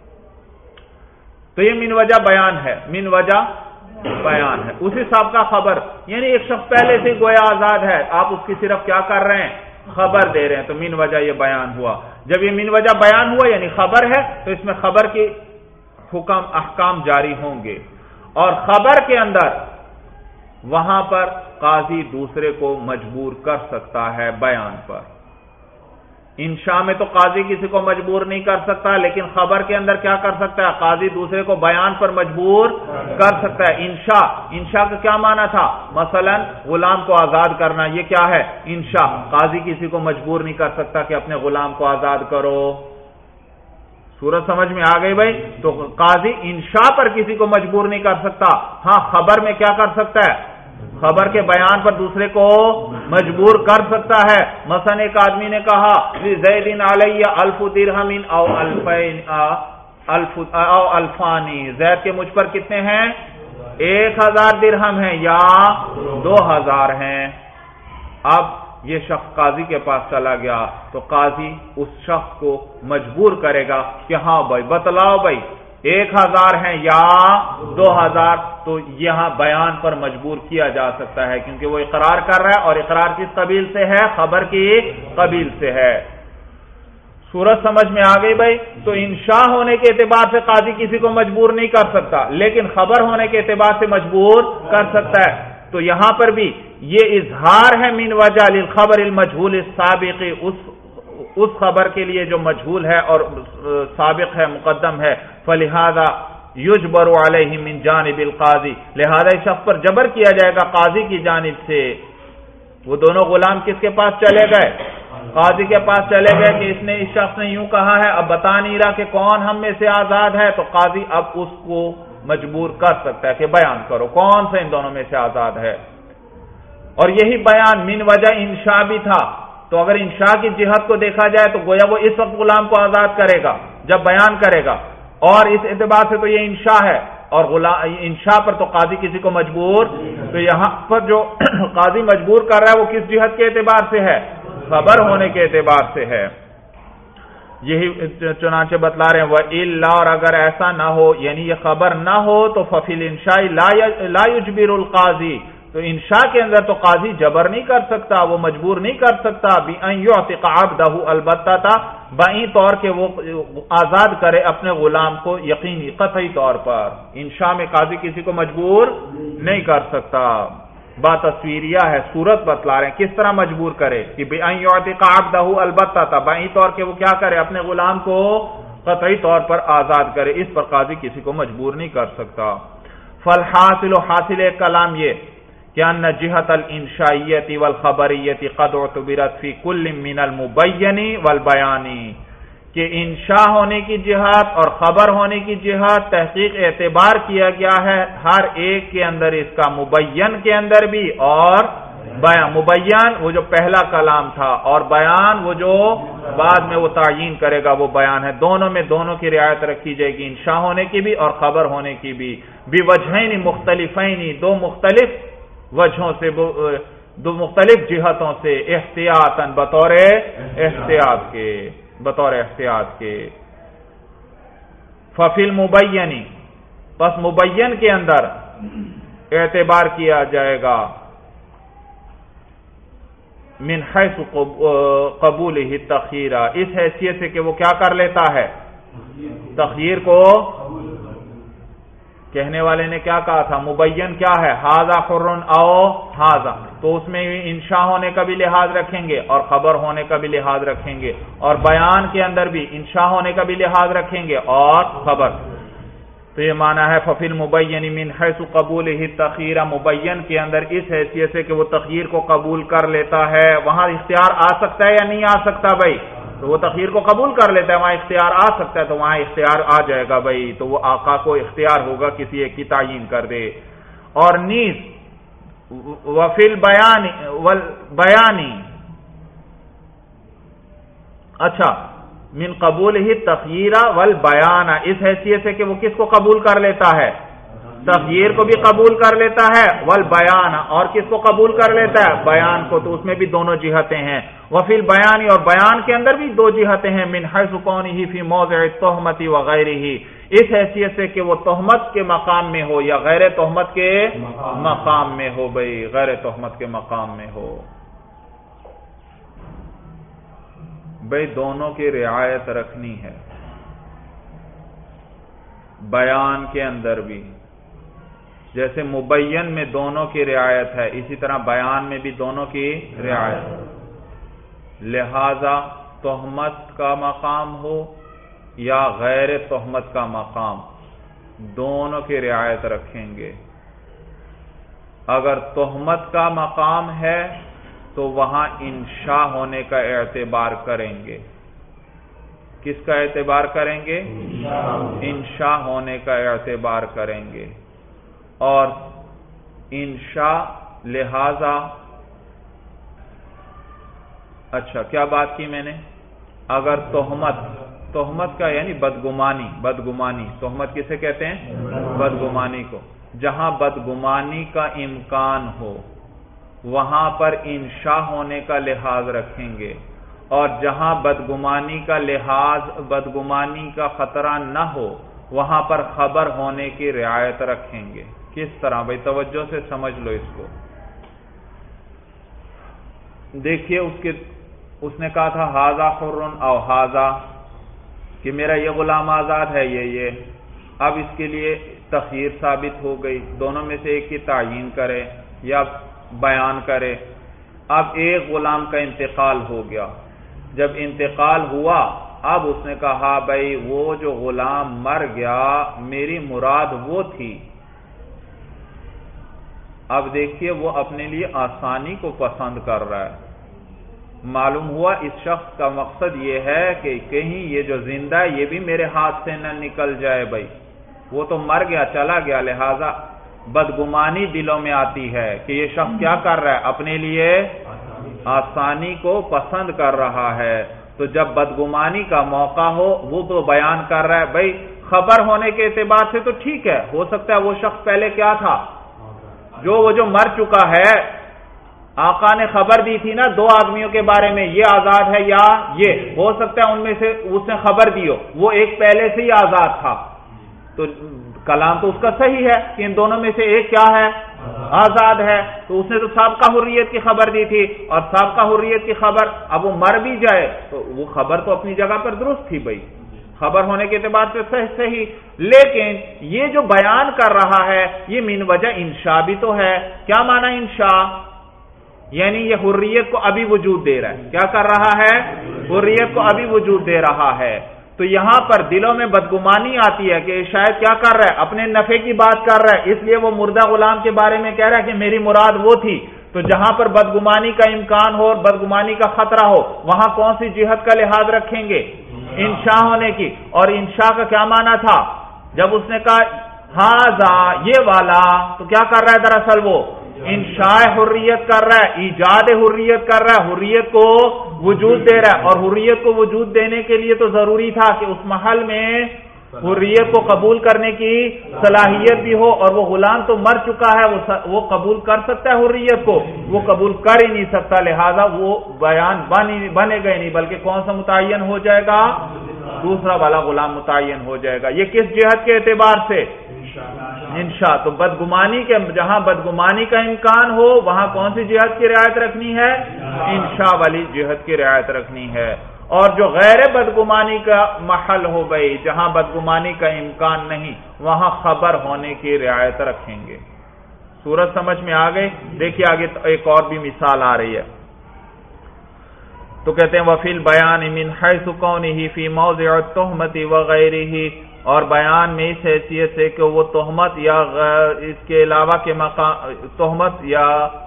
تو یہ من وجہ بیان ہے، من وجہ بیان ہے، اسی سابقہ خبر، یعنی ایک شخص پہلے سے گویا آزاد ہے، آپ اس کی صرف کیا کر رہے ہیں، خبر دے رہے ہیں، تو من وجہ یہ بیان ہوا۔ جب یہ من وجہ بیان ہوا یعنی خبر ہے، تو اس میں خبر کی حکم احکام جاری ہوں گے، اور خبر کے اندر وہاں پر قاضی دوسرے کو مجبور کر سکتا ہے بیان پر۔ انشاء میں تو قاضی کسی کو مجبور نہیں کر سکتا، لیکن خبر کے اندر کیا کر سکتا ہے، قاضی دوسرے کو بیان پر مجبور کر سکتا ہے۔ انشاء کا کیا معنی تھا، مثلا غلام کو آزاد کرنا، یہ کیا ہے، انشاء، قاضی کسی کو مجبور نہیں کر سکتا کہ اپنے غلام کو آزاد کرو۔ سورج سمجھ میں آ گئی بھائی، تو قاضی انشاء پر کسی کو مجبور نہیں کر سکتا، ہاں خبر میں کیا کر سکتا ہے، خبر کے بیان پر دوسرے کو مجبور کر سکتا ہے۔ مثلا ایک آدمی نے کہا زید علی 1000 درہم او 2000 زید کے مجھ پر کتنے ہیں، 1000 درہم ہیں یا 2000 ہیں۔ اب یہ شخص قاضی کے پاس چلا گیا تو قاضی اس شخص کو مجبور کرے گا کہ ہاں بھائی بتلاؤ بھائی 1000 ہیں یا 2000، تو یہاں بیان پر مجبور کیا جا سکتا ہے، کیونکہ وہ اقرار کر رہا ہے، اور اقرار کس قبیل سے ہے، خبر کی قبیل سے ہے۔ سورج سمجھ میں آ گئی بھائی، تو انشاء ہونے کے اعتبار سے قاضی کسی کو مجبور نہیں کر سکتا، لیکن خبر ہونے کے اعتبار سے مجبور کر سکتا ہے۔ تو یہاں پر بھی یہ اظہار ہے من وجہ للخبر المجہول السابق، اس خبر کے لیے جو مجہول ہے اور سابق ہے، مقدم ہے، فلہذا یجبر علیہ من جانب القاضی، لہذا اس شخص پر جبر کیا جائے گا قاضی کی جانب سے۔ وہ دونوں غلام کس کے پاس چلے گئے، قاضی کے پاس چلے گئے کہ اس شخص نے یوں کہا ہے، اب بتا نہیں رہا کہ کون ہم میں سے آزاد ہے، تو قاضی اب اس کو مجبور کر سکتا ہے کہ بیان کرو کون سے ان دونوں میں سے آزاد ہے۔ اور یہی بیان من وجہ انشاء بھی تھا، تو اگر انشاء کی جہت کو دیکھا جائے تو گویا وہ اس وقت غلام کو آزاد کرے گا جب بیان کرے گا، اور اس اعتبار سے تو یہ انشاء ہے، اور انشاء پر تو قاضی کسی کو مجبور، تو یہاں پر جو قاضی مجبور کر رہا ہے وہ کس جہت کے اعتبار سے ہے، خبر ہونے کے اعتبار سے ہے۔ یہی چنانچہ بتلا رہے ہیں وَإِلَّا، اور اگر ایسا نہ ہو یعنی یہ خبر نہ ہو تو فَفِي الْإِنشَاءِ لَا يُجْبِرُ الْقَاضِي، تو انشاء کے اندر تو قاضی جبر نہیں کر سکتا، وہ مجبور نہیں کر سکتا بِأَن يُعْتِقَ عَبْدَهُ البتہ بائیں طور کے وہ آزاد کرے اپنے غلام کو یقینی قطعی طور پر۔ انشاء میں قاضی کسی کو مجبور نہیں کر سکتا، بات تصویریہ ہے، صورت بتلا رہے ہیں کس طرح مجبور کرے کہ بِأَن يُعْتِقَ عَبْدَهُ البتہ بائیں طور کے وہ کیا کرے، اپنے غلام کو قطعی طور پر آزاد کرے، اس پر قاضی کسی کو مجبور نہیں کر سکتا۔ فالحاصل حاصل کلام یہ کہ ان جہت الانشائیت والخبریت قد اعتبرت فی کل من المبین والبیان، کہ انشاء ہونے کی جہت اور خبر ہونے کی جہت تحقیق اعتبار کیا گیا ہے ہر ایک کے اندر، اس کا مبین کے اندر بھی اور بیان۔ مبین وہ جو پہلا کلام تھا اور بیان وہ جو بعد میں وہ تعیین کرے گا وہ بیان ہے، دونوں میں دونوں کی رعایت رکھی جائے گی، انشاء ہونے کی بھی اور خبر ہونے کی بھی، بوجہین مختلفین، دو مختلف وجہوں سے، دو مختلف جہتوں سے، احتیاطاً بطور احتیاط کے۔ ففی المبین، پس مبین کے اندر اعتبار کیا جائے گا من حیث قبولہ التخیر، اس حیثیت سے کہ وہ کیا کر لیتا ہے، تخیر کو۔ کہنے والے نے کیا کہا تھا، مبین کیا ہے، ھذا حر او ھذا، تو اس میں انشاء ہونے کا بھی لحاظ رکھیں گے اور خبر ہونے کا بھی لحاظ رکھیں گے، اور بیان کے اندر بھی انشاء ہونے کا بھی لحاظ رکھیں گے اور خبر۔ تو یہ معنی ہے ففی المبین من حیث قبولہ التخیر، مبین کے اندر اس حیثیت سے کہ وہ تخیر کو قبول کر لیتا ہے، وہاں اختیار آ سکتا ہے یا نہیں آ سکتا بھائی، تو وہ تخیر کو قبول کر لیتا ہے، وہاں اختیار آ سکتا ہے، تو وہاں اختیار آ جائے گا بھائی، تو وہ آقا کو اختیار ہوگا کسی ایک کی تعیین کر دے۔ اور نیز وفی البیان والبیانی، اچھا من قبولہ التخیر والبیان، اس حیثیت سے کہ وہ کس کو قبول کر لیتا ہے، تخیر کو بھی قبول کر لیتا ہے، والبیان، اور کس کو قبول کر لیتا ہے، بیان کو، تو اس میں بھی دونوں جہتیں ہیں۔ وفی البیان، اور بیان کے اندر بھی دو جہتیں ہیں، من حیث کونہ فی موضع التہمۃ وغیرہ، اس حیثیت سے کہ وہ تہمت کے مقام میں ہو یا غیر تہمت کے مقام میں ہو، بھائی غیر تہمت کے مقام میں ہو، بھائی دونوں کی رعایت رکھنی ہے، بیان کے اندر بھی، جیسے مبین میں دونوں کی رعایت ہے اسی طرح بیان میں بھی دونوں کی رعایت، لہذا تہمت کا مقام ہو یا غیر تہمت کا مقام، دونوں کی رعایت رکھیں گے۔ اگر تہمت کا مقام ہے تو وہاں انشاء ہونے کا اعتبار کریں گے، کس کا اعتبار کریں گے، انشاء ہونے کا اعتبار کریں گے، اور انشاء لہذا، اچھا کیا بات کی میں نے، اگر تہمت کا یعنی بدگمانی، تہمت کسے کہتے ہیں، بدگمانی کو، جہاں بدگمانی کا امکان ہو وہاں پر انشاء ہونے کا لحاظ رکھیں گے، اور جہاں بدگمانی کا خطرہ نہ ہو وہاں پر خبر ہونے کی رعایت رکھیں گے۔ کس طرح بھائی، توجہ سے سمجھ لو اس کو، دیکھیے اس نے کہا تھا ھذا حر او ھذا، کہ میرا یہ غلام آزاد ہے، یہ اب اس کے لیے تخیر ثابت ہو گئی، دونوں میں سے ایک کی تعیین کرے یا بیان کرے۔ اب ایک غلام کا انتقال ہو گیا، جب انتقال ہوا اب اس نے کہا بھائی وہ جو غلام مر گیا میری مراد وہ تھی، اب دیکھیے وہ اپنے لیے آسانی کو پسند کر رہا ہے، معلوم ہوا اس شخص کا مقصد یہ ہے کہ کہیں یہ جو زندہ ہے یہ بھی میرے ہاتھ سے نہ نکل جائے، بھائی وہ تو مر گیا چلا گیا، لہذا بدگمانی دلوں میں آتی ہے کہ یہ شخص کیا کر رہا ہے، اپنے لیے آسانی کو پسند کر رہا ہے، تو جب بدگمانی کا موقع ہو وہ تو بیان کر رہا ہے۔ بھائی خبر ہونے کے اعتبار سے تو ٹھیک ہے، ہو سکتا ہے وہ شخص پہلے کیا تھا، وہ جو مر چکا ہے، آقا نے خبر دی تھی نا دو آدمیوں کے بارے میں، یہ آزاد ہے یا یہ، ہو سکتا ہے ان میں سے اس نے خبر دی ہو، وہ ایک پہلے سے ہی آزاد تھا، تو کلام تو اس کا صحیح ہے کہ ان دونوں میں سے ایک کیا ہے؟ آزاد ہے. تو اس نے تو سابقہ حریت کی خبر دی تھی، اور سابقہ حریت کی خبر اب وہ مر بھی جائے تو وہ خبر تو اپنی جگہ پر درست تھی بھائی، خبر ہونے کے اعتبار سے صحیح. لیکن یہ جو بیان کر رہا ہے یہ من وجہ انشاء بھی تو ہے. کیا معنی انشاء؟ یعنی یہ حریت کو ابھی وجود دے رہا ہے. کیا کر رہا ہے؟ حریت کو ابھی وجود دے رہا ہے. تو یہاں پر دلوں میں بدگمانی آتی ہے کہ شاید کیا کر رہا ہے؟ اپنے نفع کی بات کر رہا ہے، اس لیے وہ مردہ غلام کے بارے میں کہہ رہا ہے کہ میری مراد وہ تھی. تو جہاں پر بدگمانی کا امکان ہو اور بدگمانی کا خطرہ ہو وہاں کون سی جہت کا لحاظ رکھیں گے؟ انشاء ہونے کی. اور انشاء کا کیا معنی تھا؟ جب اس نے کہا ہاذا یہ والا، تو کیا کر رہا ہے دراصل؟ وہ انشاء حریت کر رہا ہے، ایجاد حریت کر رہا ہے، حریت کو وجود دے رہا ہے. اور حریت کو وجود دینے کے لیے تو ضروری تھا کہ اس محل میں حریت کو قبول کرنے کی صلاحیت بھی ہو، اور وہ غلام تو مر چکا ہے، وہ قبول کر سکتا ہے حریت کو؟ وہ قبول کر ہی نہیں سکتا، لہذا وہ بیان بنے گئے نہیں، بلکہ کون سا متعین ہو جائے گا؟ دوسرا والا غلام متعین ہو جائے گا. یہ کس جہت کے اعتبار سے؟ انشاء. تو بدگمانی کے جہاں بدگمانی کا امکان ہو وہاں کون سی جہت کی رعایت رکھنی ہے؟ انشاء والی جہت کی رعایت رکھنی ہے. اور جو غیر بدگمانی کا محل ہو گئی، جہاں بدگمانی کا امکان نہیں، وہاں خبر ہونے کی رعایت رکھیں گے. صورت سمجھ میں آ گئی؟ دیکھیے آگے ایک اور بھی مثال آ رہی ہے. تو کہتے ہیں وفی البیان من حیث کونہ فی موضع التہمۃ وغیرہ، اور بیان میں اس حیثیت سے کہ وہ تہمت یا اس کے علاوہ کے مقام تہمت یا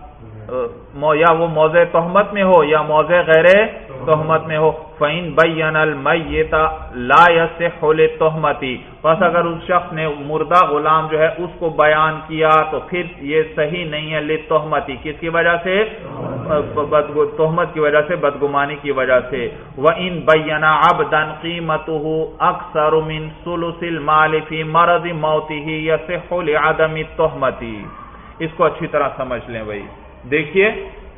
وہ موضع تہمت میں ہو یا موضع غیر تہمت میں ہو. فَإِن بَيَّنَ الْمَيِّتَ لَا يَصِحُّ لِلتُّہْمَةِ، بس اگر اس شخص نے مردہ غلام جو ہے اس کو بیان کیا تو پھر یہ صحیح نہیں ہے للتہمۃ. کس کی وجہ سے؟ تہمت کی وجہ سے، بدگمانی کی وجہ سے. وَإِن بَيَّنَ عَبْدًا قِيمَتُهُ أَكْثَرُ مِنْ ثُلُثِ الْمَالِ فِي مَرَضِ مَوْتِهِ يَصِحُّ لِعَدَمِ التُّہمَةِ. اس کو اچھی طرح سمجھ لیں بھائی. دیکھیے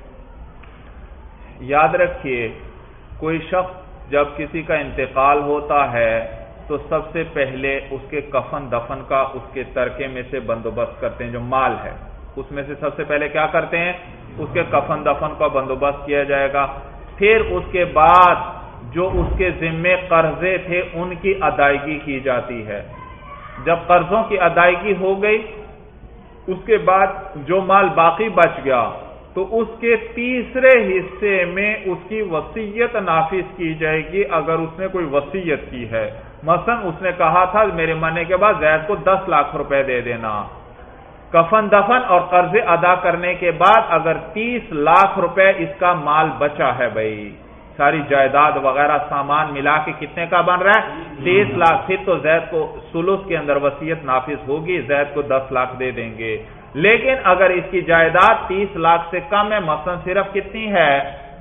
یاد رکھیے، کوئی شخص جب کسی کا انتقال ہوتا ہے تو سب سے پہلے اس کے کفن دفن کا اس کے ترکے میں سے بندوبست کرتے ہیں. جو مال ہے اس میں سے سب سے پہلے کیا کرتے ہیں؟ اس کے کفن دفن کا بندوبست کیا جائے گا. پھر اس کے بعد جو اس کے ذمے قرضے تھے ان کی ادائیگی کی جاتی ہے. جب قرضوں کی ادائیگی ہو گئی اس کے بعد جو مال باقی بچ گیا تو اس کے تیسرے حصے میں اس کی وصیت نافذ کی جائے گی. اگر اس نے کوئی وصیت کی ہے، مثلا اس نے کہا تھا میرے مرنے کے بعد زید کو 10 لاکھ روپے دے دینا، کفن دفن اور قرضے ادا کرنے کے بعد اگر 30 لاکھ روپے اس کا مال بچا ہے بھائی، ساری جائیداد وغیرہ سامان ملا کے کتنے کا بن رہا ہے؟ 30 لاکھ. پھر تو زید کو ثلث کے اندر وصیت نافذ ہوگی، زید کو 10 لاکھ دے دیں گے. لیکن اگر اس کی جائیداد 30 لاکھ سے کم ہے، مثلا صرف کتنی ہے؟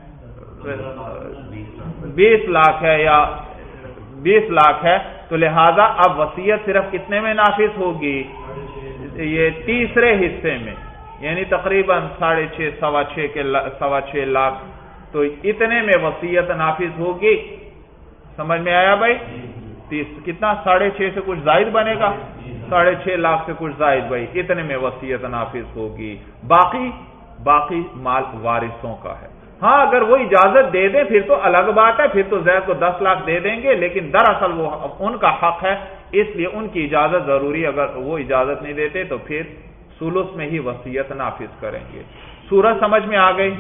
20 لاکھ ہے یا 20 لاکھ ہے، تو لہذا اب وصیت صرف کتنے میں نافذ ہوگی؟ یہ تیسرے حصے میں، یعنی تقریباً 6.5 لاکھ. تو اتنے میں وصیت نافذ ہوگی. سمجھ میں آیا بھائی؟ کتنا؟ 6.5 سے کچھ زائد بنے گا، 6.5 لاکھ سے کچھ زائد بھائی، اتنے میں وصیت نافذ ہوگی. باقی مال وارثوں کا ہے. ہاں اگر وہ اجازت دے دیں پھر تو الگ بات ہے، پھر تو زید کو 10 لاکھ دے دیں گے، لیکن دراصل وہ ان کا حق ہے، اس لیے ان کی اجازت ضروری. اگر وہ اجازت نہیں دیتے تو پھر ثلث میں ہی وصیت نافذ کریں گے. سورج سمجھ میں آ گئی؟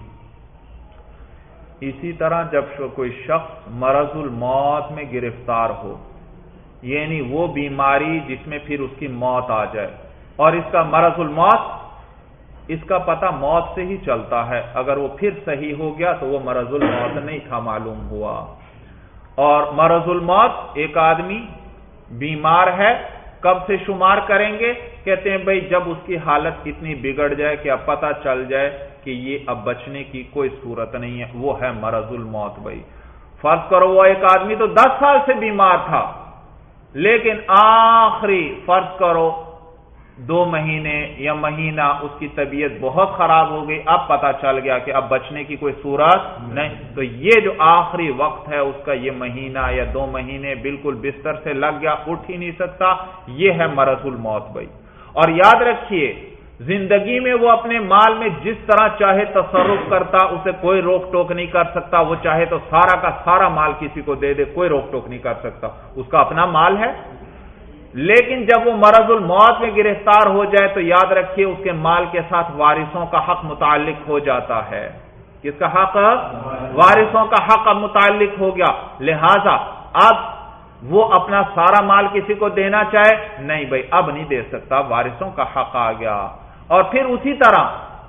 اسی طرح جب کوئی شخص مرض الموت میں گرفتار ہو، یعنی وہ بیماری جس میں پھر اس کی موت آ جائے، اور اس کا مرض الموت، اس کا پتہ موت سے ہی چلتا ہے. اگر وہ پھر صحیح ہو گیا تو وہ مرض الموت نہیں تھا معلوم ہوا. اور مرض الموت، ایک آدمی بیمار ہے، کب سے شمار کریں گے؟ کہتے ہیں بھائی جب اس کی حالت اتنی بگڑ جائے کہ اب پتہ چل جائے کہ یہ اب بچنے کی کوئی صورت نہیں ہے، وہ ہے مرض الموت. بھائی فرض کرو وہ ایک آدمی تو 10 سال سے بیمار تھا، لیکن آخری فرض کرو 2 مہینے یا مہینہ اس کی طبیعت بہت خراب ہو گئی، اب پتہ چل گیا کہ اب بچنے کی کوئی صورت نہیں، تو یہ جو آخری وقت ہے اس کا، یہ مہینہ یا 2 مہینے بالکل بستر سے لگ گیا، اٹھ ہی نہیں سکتا، یہ ہے مرض الموت بھائی۔ اور یاد رکھیے زندگی میں وہ اپنے مال میں جس طرح چاہے تصرف کرتا، اسے کوئی روک ٹوک نہیں کر سکتا، وہ چاہے تو سارا کا سارا مال کسی کو دے دے، کوئی روک ٹوک نہیں کر سکتا، اس کا اپنا مال ہے۔ لیکن جب وہ مرض الموت میں گرفتار ہو جائے تو یاد رکھیے اس کے مال کے ساتھ وارثوں کا حق متعلق ہو جاتا ہے۔ کس کا حق؟ وارثوں کا حق اب متعلق ہو گیا، لہذا اب وہ اپنا سارا مال کسی کو دینا چاہے نہیں بھائی، اب نہیں دے سکتا، وارثوں کا حق آ گیا۔ اور پھر اسی طرح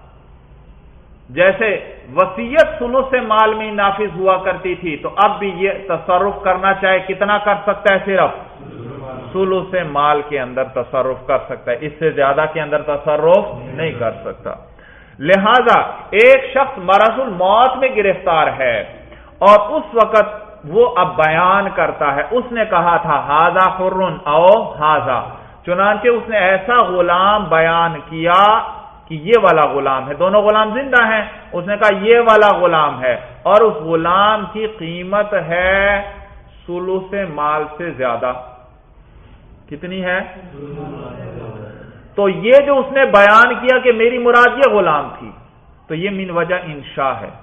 جیسے وصیت ثلث مال میں نافذ ہوا کرتی تھی، تو اب بھی یہ تصرف کرنا چاہے کتنا کر سکتا ہے؟ صرف ثلث مال کے اندر تصرف کر سکتا ہے، اس سے زیادہ کے اندر تصرف نہیں کر سکتا۔ لہذا ایک شخص مرض الموت میں گرفتار ہے اور اس وقت وہ اب بیان کرتا ہے، اس نے کہا تھا ھذا حر او ھذا، چنانچہ اس نے ایسا غلام بیان کیا کہ یہ والا غلام ہے، دونوں غلام زندہ ہیں، اس نے کہا یہ والا غلام ہے، اور اس غلام کی قیمت ہے ثلث مال سے زیادہ۔ کتنی ہے؟ تو یہ جو اس نے بیان کیا کہ میری مراد یہ غلام تھی، تو یہ من وجہ انشاء ہے۔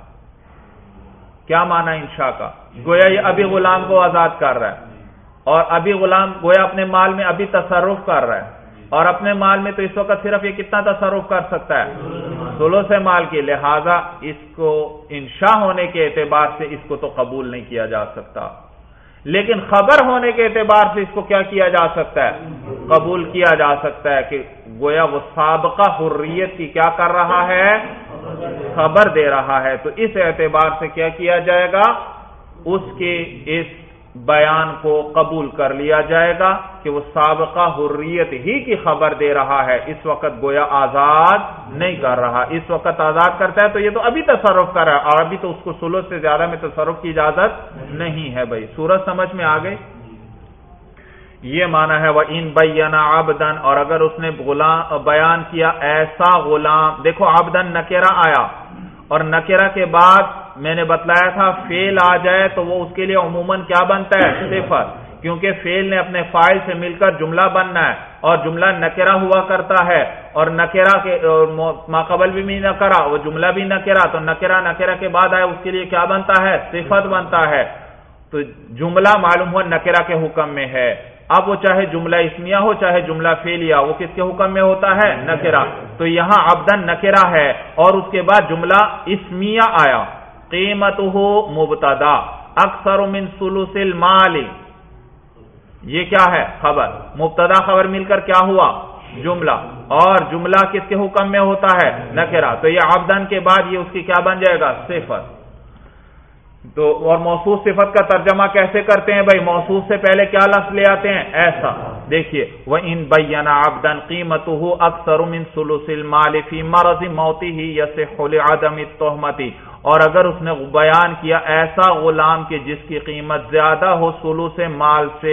کیا معنی انشاء کا؟ گویا یہ ابھی غلام کو آزاد کر رہا ہے، اور ابھی غلام گویا اپنے مال میں ابھی تصرف کر رہا ہے، اور اپنے مال میں تو اس وقت صرف یہ کتنا تصرف کر سکتا ہے؟ ثلث مال کی، لہذا اس کو انشاء ہونے کے اعتبار سے اس کو تو قبول نہیں کیا جا سکتا، لیکن خبر ہونے کے اعتبار سے اس کو کیا کیا جا سکتا ہے؟ قبول کیا جا سکتا ہے کہ گویا وہ سابقہ حریت کی کیا کر رہا ہے؟ خبر دے رہا ہے، تو اس اعتبار سے کیا کیا جائے گا؟ اس کے اس بیان کو قبول کر لیا جائے گا کہ وہ سابقہ حریت ہی کی خبر دے رہا ہے، اس وقت گویا آزاد نہیں کر رہا، اس وقت آزاد کرتا ہے تو یہ تو ابھی تصرف کر رہا ہے، اور ابھی تو اس کو ثلث سے زیادہ میں تصرف کی اجازت نہیں ہے بھائی۔ سورج سمجھ میں آ گئی؟ یہ معنی ہے وَإِن بَيَّنَ عَبْدًا، اور اگر اس نے بیان کیا ایسا غلام، دیکھو عبدن نکرہ آیا، اور نکرہ کے بعد میں نے بتلایا تھا فعل آ جائے تو وہ اس کے لیے عموماً کیا بنتا ہے؟ صفت، کیونکہ فعل نے اپنے فاعل سے مل کر جملہ بننا ہے، اور جملہ نکرہ ہوا کرتا ہے، اور نکرہ کے ما قبل بھی نکرہ، وہ جملہ بھی نکرہ، تو نکرہ کے بعد آئے اس کے لیے کیا بنتا ہے؟ صفت بنتا ہے، تو جملہ معلوم ہوا نکرہ کے حکم میں ہے۔ اب وہ چاہے جملہ اسمیہ ہو چاہے جملہ فعلیہ، وہ کس کے حکم میں ہوتا ہے؟ نکرہ، تو یہاں عبدن نکرہ ہے، اور اس کے بعد جملہ اسمیہ آیا، قیمتہ مبتدا اکثر من ثلث المال، یہ کیا ہے؟ خبر، مبتدا خبر مل کر کیا ہوا؟ جملہ، اور جملہ کس کے حکم میں ہوتا ہے؟ نکرہ، تو یہ عبدن کے بعد یہ اس کی کیا بن جائے گا؟ صفت۔ تو اور موصوف صفت کا ترجمہ کیسے کرتے ہیں بھائی؟ موصوف سے پہلے کیا لفظ لے آتے ہیں؟ ایسا، دیکھیے وَإِن بَيَّنَ عَبْدًا قِيمَتُهُ أَكْثَرُ مِنْ ثُلُثِ الْمَالِ فِي مَرَضِ مَوْتِهِ يَصِحُّ لِعَدَمِ التُّهْمَةِ، اور اگر اس نے بیان کیا ایسا غلام کہ جس کی قیمت زیادہ ہو ثلث مال سے،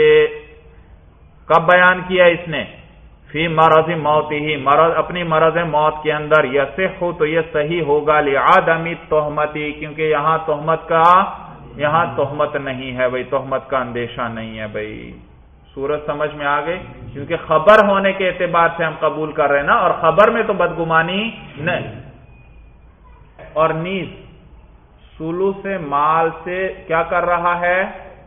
کب بیان کیا اس نے؟ فی مرض موتہ، مرض اپنی مرض موت کے اندر، یصح تو یہ صحیح ہوگا لعدم التہمت، کیونکہ یہاں تہمت نہیں ہے بھائی، تہمت کا اندیشہ نہیں ہے بھائی۔ صورت سمجھ میں آ گئی؟ کیونکہ خبر ہونے کے اعتبار سے ہم قبول کر رہے ہیں نا، اور خبر میں تو بدگمانی نہیں، اور نیز ثلث مال سے کیا کر رہا ہے؟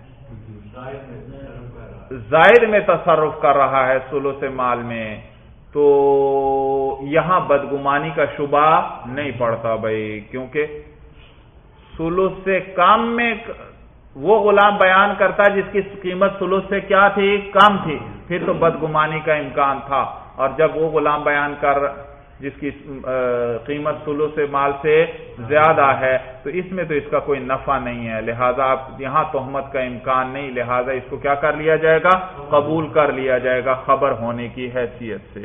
زائد میں تصرف کر رہا ہے ثلث مال میں، تو یہاں بدگمانی کا شبہ نہیں پڑتا بھائی، کیونکہ ثلث سے کم میں وہ غلام بیان کرتا جس کی قیمت ثلث سے کیا تھی؟ کم تھی، پھر تو بدگمانی کا امکان تھا، اور جب وہ غلام بیان کر جس کی قیمت ثلث مال سے زیادہ ہے تو اس میں تو اس کا کوئی نفع نہیں ہے، لہذا آپ یہاں تہمت کا امکان نہیں، لہذا اس کو کیا کر لیا جائے گا؟ قبول کر لیا جائے گا خبر ہونے کی حیثیت سے۔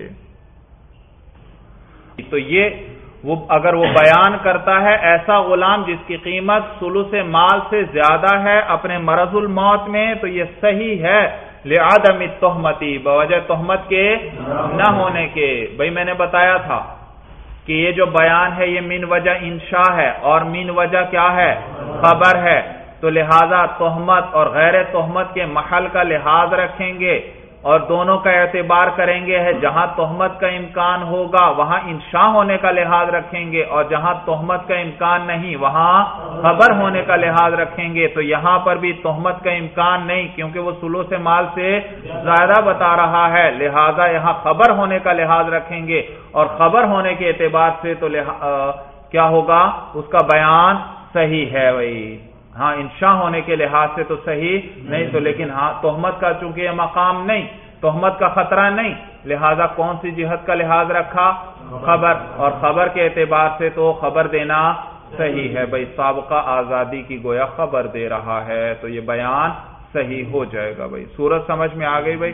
تو یہ اگر وہ بیان کرتا ہے ایسا غلام جس کی قیمت ثلث مال سے زیادہ ہے اپنے مرض الموت میں، تو یہ صحیح ہے لعدم التہمتی، بوجہ تہمت کے نہ ہونے کے. بھئی میں نے بتایا تھا کہ یہ جو بیان ہے یہ من وجہ انشاء ہے اور من وجہ کیا ہے؟ خبر ہے. تو لہذا تہمت اور غیر تہمت کے محل کا لحاظ رکھیں گے اور دونوں کا اعتبار کریں گے. ہے جہاں تہمت کا امکان ہوگا وہاں انشاء ہونے کا لحاظ رکھیں گے، اور جہاں تہمت کا امکان نہیں وہاں خبر ہونے کا لحاظ رکھیں گے. تو یہاں پر بھی تہمت کا امکان نہیں، کیونکہ وہ سلوس مال سے زیادہ بتا رہا ہے، لہذا یہاں خبر ہونے کا لحاظ رکھیں گے. اور خبر ہونے کے اعتبار سے تو کیا ہوگا؟ اس کا بیان صحیح ہے. وہی ہاں انشاء ہونے کے لحاظ سے تو صحیح نہیں، تو لیکن ہاں تہمت کا چونکہ یہ مقام نہیں، تہمت کا خطرہ نہیں، لہذا کون سی جہت کا لحاظ رکھا؟ خبر. اور خبر کے اعتبار سے تو خبر دینا صحیح ہے. بھائی سابقہ آزادی کی گویا خبر دے رہا ہے، تو یہ بیان صحیح ہو جائے گا. بھائی صورت سمجھ میں آ گئی؟ بھائی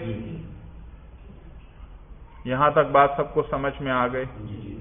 یہاں تک بات سب کو سمجھ میں آ گئی؟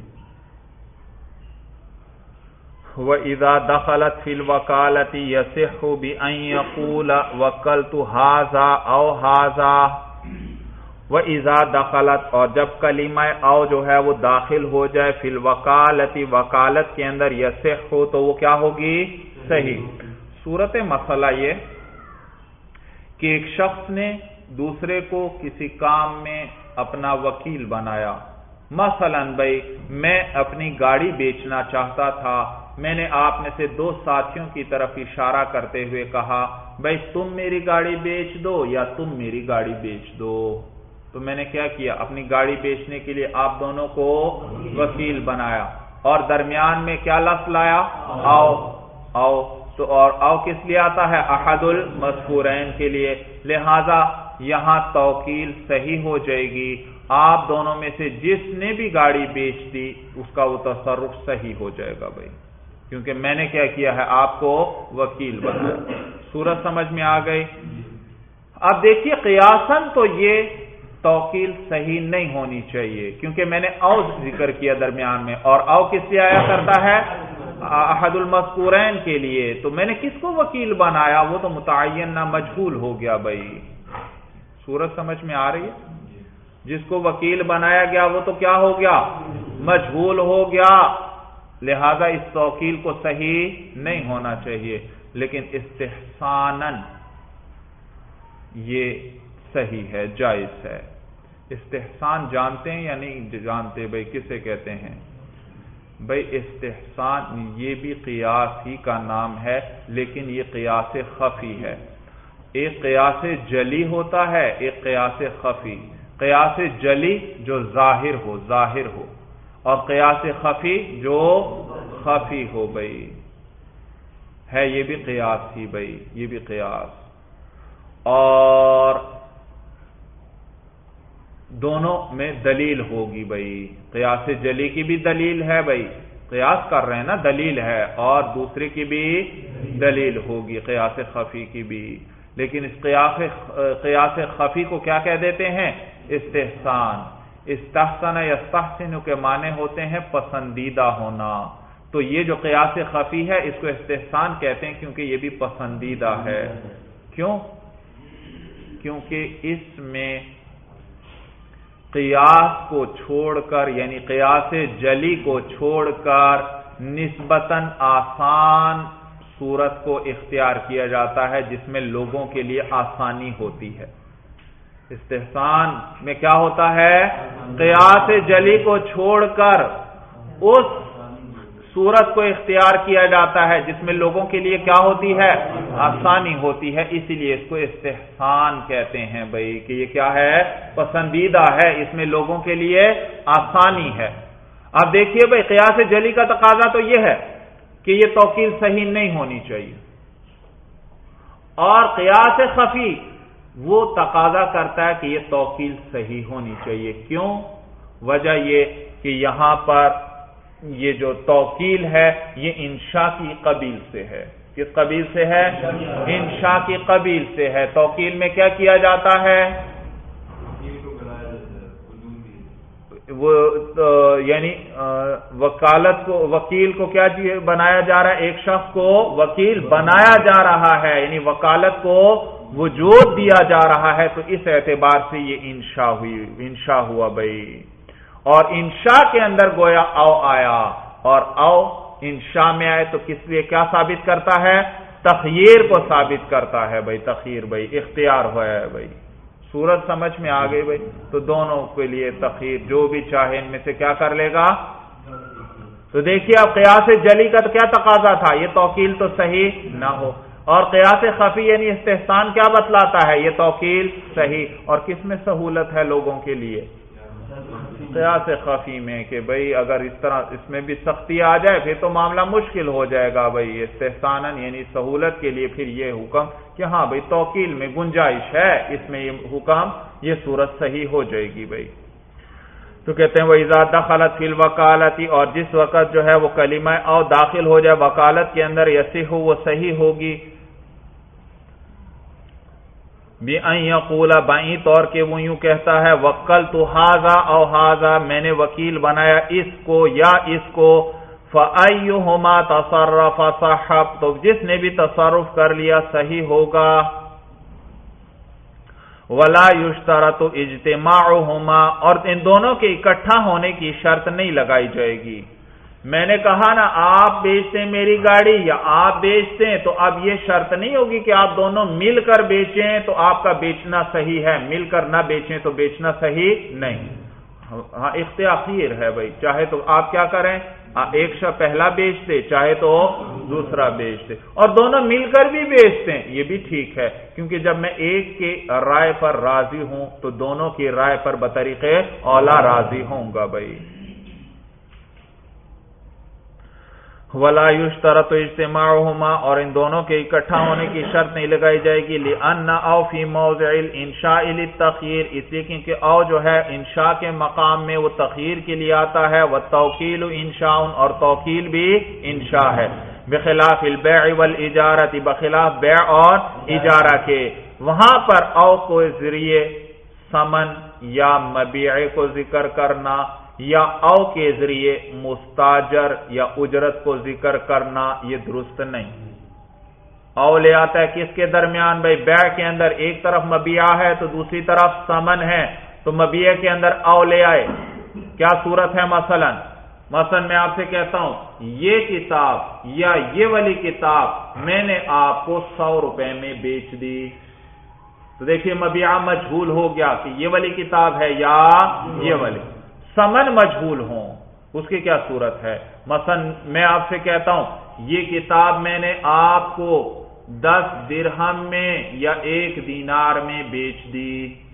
وَإِذَا دَخَلَتْ فِي الْوَكَالَةِ يَصِحُّ بِأَنْ يَقُولَ وَكَّلْتُ هَذَا أَوْ هَذَا. وَإِذَا دَخَلَتْ، اور جب کلمہ او جو ہے وہ داخل ہو جائے فی الوکالتی، وکالت کے اندر، یصح تو وہ کیا ہوگی؟ صحیح. صورت مسئلہ یہ کہ ایک شخص نے دوسرے کو کسی کام میں اپنا وکیل بنایا. مثلا بھائی میں اپنی گاڑی بیچنا چاہتا تھا، میں نے آپ میں سے دو ساتھیوں کی طرف اشارہ کرتے ہوئے کہا بھائی تم میری گاڑی بیچ دو یا تم میری گاڑی بیچ دو. تو میں نے کیا کیا؟ اپنی گاڑی بیچنے کے لیے آپ دونوں کو وکیل بنایا، اور درمیان میں کیا لفظ لایا؟ آؤ. آؤ تو اور آؤ کس لیے آتا ہے؟ احد المذکورین کے لیے. لہذا یہاں توکیل صحیح ہو جائے گی. آپ دونوں میں سے جس نے بھی گاڑی بیچ دی اس کا وہ تصرف صحیح ہو جائے گا بھائی، کیونکہ میں نے کیا کیا ہے؟ آپ کو وکیل بنایا. صورت سمجھ میں آ گئی؟ اب دیکھیے قیاساً تو یہ توکیل صحیح نہیں ہونی چاہیے، کیونکہ میں نے او ذکر کیا درمیان میں، اور او کس لیے آیا کرتا ہے؟ احد المذکورین کے لیے. تو میں نے کس کو وکیل بنایا؟ وہ تو متعین نہ مجہول ہو گیا بھائی. صورت سمجھ میں آ رہی ہے؟ جس کو وکیل بنایا گیا وہ تو کیا ہو گیا؟ مجہول ہو گیا. لہذا اس توکیل کو صحیح نہیں ہونا چاہیے. لیکن استحساناً یہ صحیح ہے، جائز ہے. استحسان جانتے ہیں یا نہیں جانتے بھائی؟ کسے کہتے ہیں بھائی؟ استحسان یہ بھی قیاس ہی کا نام ہے، لیکن یہ قیاس خفی ہے. ایک قیاس جلی ہوتا ہے، ایک قیاس خفی. قیاس جلی جو ظاہر ہو اور قیاس خفی جو خفی ہو بھائی، ہے یہ بھی قیاس ہی بھائی، یہ بھی قیاس. اور دونوں میں دلیل ہوگی بھائی. قیاس جلی کی بھی دلیل ہے بھائی، قیاس کر رہے ہیں نا، دلیل ہے، اور دوسرے کی بھی دلیل ہوگی، قیاس خفی کی بھی. لیکن اس قیاس خفی کو کیا کہہ دیتے ہیں؟ استحسان. استحسن یستحسن کے معنی ہوتے ہیں پسندیدہ ہونا. تو یہ جو قیاس خفی ہے اس کو استحسان کہتے ہیں، کیونکہ یہ بھی پسندیدہ ہے. کیوں؟ کیونکہ اس میں قیاس کو چھوڑ کر، یعنی قیاس جلی کو چھوڑ کر نسبتاً آسان صورت کو اختیار کیا جاتا ہے جس میں لوگوں کے لیے آسانی ہوتی ہے. استحسان میں کیا ہوتا ہے؟ قیاس جلی کو چھوڑ کر اس صورت کو اختیار کیا جاتا ہے جس میں لوگوں کے لیے کیا ہوتی ہے؟ آسانی ہوتی ہے. اسی لیے اس کو استحسان کہتے ہیں بھائی، کہ یہ کیا ہے؟ پسندیدہ ہے، اس میں لوگوں کے لیے آسانی ہے. اب دیکھیے بھائی قیاس جلی کا تقاضا تو یہ ہے کہ یہ توکیل صحیح نہیں ہونی چاہیے، اور قیاس خفی وہ تقاضا کرتا ہے کہ یہ توکیل صحیح ہونی چاہیے. کیوں؟ وجہ یہ کہ یہاں پر یہ جو توکیل ہے یہ انشاء کی قبیل سے ہے. کس قبیل سے ہے؟ انشاء کی قبیل سے ہے. توکیل میں کیا کیا جاتا ہے؟ وہ یعنی وکالت کو، وکیل کو کیا بنایا جا رہا ہے؟ ایک شخص کو وکیل بنایا جا رہا ہے، یعنی وکالت کو وجود دیا جا رہا ہے تو اس اعتبار سے یہ انشاء ہوا بھائی. اور انشاء کے اندر گویا او آیا، اور او انشاء میں آئے تو کس لیے کیا ثابت کرتا ہے؟ تخییر کو ثابت کرتا ہے بھائی. تخییر بھائی اختیار ہوا ہے بھائی. صورت سمجھ میں آ گئی بھائی. تو دونوں کے لیے تخییر، جو بھی چاہے ان میں سے کیا کر لے گا. تو دیکھیے اب قیاس جلی کا کیا تقاضا تھا، یہ توکیل تو صحیح نہ ہو، اور قیاس خفی یعنی استحسان کیا بتلاتا ہے، یہ توکیل صحیح. اور کس میں سہولت ہے لوگوں کے لیے؟ قیاس خفی میں، کہ بھئی اگر اس طرح اس میں بھی سختی آ جائے پھر تو معاملہ مشکل ہو جائے گا بھئی. استحساناً یعنی سہولت کے لیے پھر یہ حکم کہ ہاں بھئی توکیل میں گنجائش ہے، اس میں یہ حکم، یہ صورت صحیح ہو جائے گی بھئی. تو کہتے ہیں وَإِذَا دَخَلَتْ فِي الْوَكَالَةِ، اور جس وقت جو ہے وہ کلمہ او داخل ہو جائے وکالت کے اندر، یصح وہ صحیح ہوگی. بِأَن يَقُولَ بائیں طور کے وہ یوں کہتا ہے وَكَّلْتُ هَذَا أَوْ هَذَا، میں نے وکیل بنایا اس کو یا اس کو. فَأَيُّهُمَا تَصَرَّفَ صَحَّ، تو جس نے بھی تصرف کر لیا صحیح ہوگا. وَلَا يُشْتَرَطُ اجْتِمَاعُهُمَا، اور ان دونوں کے اکٹھا ہونے کی شرط نہیں لگائی جائے گی. میں نے کہا نا آپ بیچتے ہیں میری گاڑی یا آپ بیچتے ہیں، تو اب یہ شرط نہیں ہوگی کہ آپ دونوں مل کر بیچیں تو آپ کا بیچنا صحیح ہے، مل کر نہ بیچیں تو بیچنا صحیح نہیں. ہاں اختیار ہے بھائی، چاہے تو آپ کیا کریں، ایک شخص پہلا بیچتے، چاہے تو دوسرا بیچتے، اور دونوں مل کر بھی بیچتے ہیں، یہ بھی ٹھیک ہے. کیونکہ جب میں ایک کی رائے پر راضی ہوں تو دونوں کی رائے پر بطریق اولا راضی ہوں گا بھائی. وَلَا يُشْتَرَطُ اجْتِمَاعُهُمَا، اور ان دونوں کے اکٹھا ہونے کی شرط نہیں لگائی جائے گی. لِأَنَّ أَوْ فِي مَوْضِعِ الْإِنشَاءِ لِلتَّخْيِيرِ، اس لیے کیونکہ او جو ہے انشاء کے مقام میں وہ تخییر کے لیے آتا ہے. وَالتَّوْكِيلُ إِنشَاءٌ، اور توکیل بھی انشاء ہے. بخلاف البيع والإجارة، بخلاف بیع اور اجارہ کے، وہاں پر او کو ذریعے ثمن یا مبیع کو ذکر کرنا، یا او کے ذریعے مستاجر یا اجرت کو ذکر کرنا، یہ درست نہیں. او لے آتا ہے کس کے درمیان بھائی؟ بیع کے اندر ایک طرف مبیع ہے تو دوسری طرف ثمن ہے، تو مبیع کے اندر او لے آئے. کیا صورت ہے؟ مثلا میں آپ سے کہتا ہوں یہ کتاب یا یہ والی کتاب میں نے آپ کو 100 روپے میں بیچ دی، تو دیکھیے مبیع مجہول ہو گیا کہ یہ والی کتاب ہے یا یہ والی. ثمن مجہول ہوں اس کی کیا صورت ہے؟ مثلا میں آپ سے کہتا ہوں یہ کتاب میں نے آپ کو 10 درہم میں یا 1 دینار میں بیچ دی.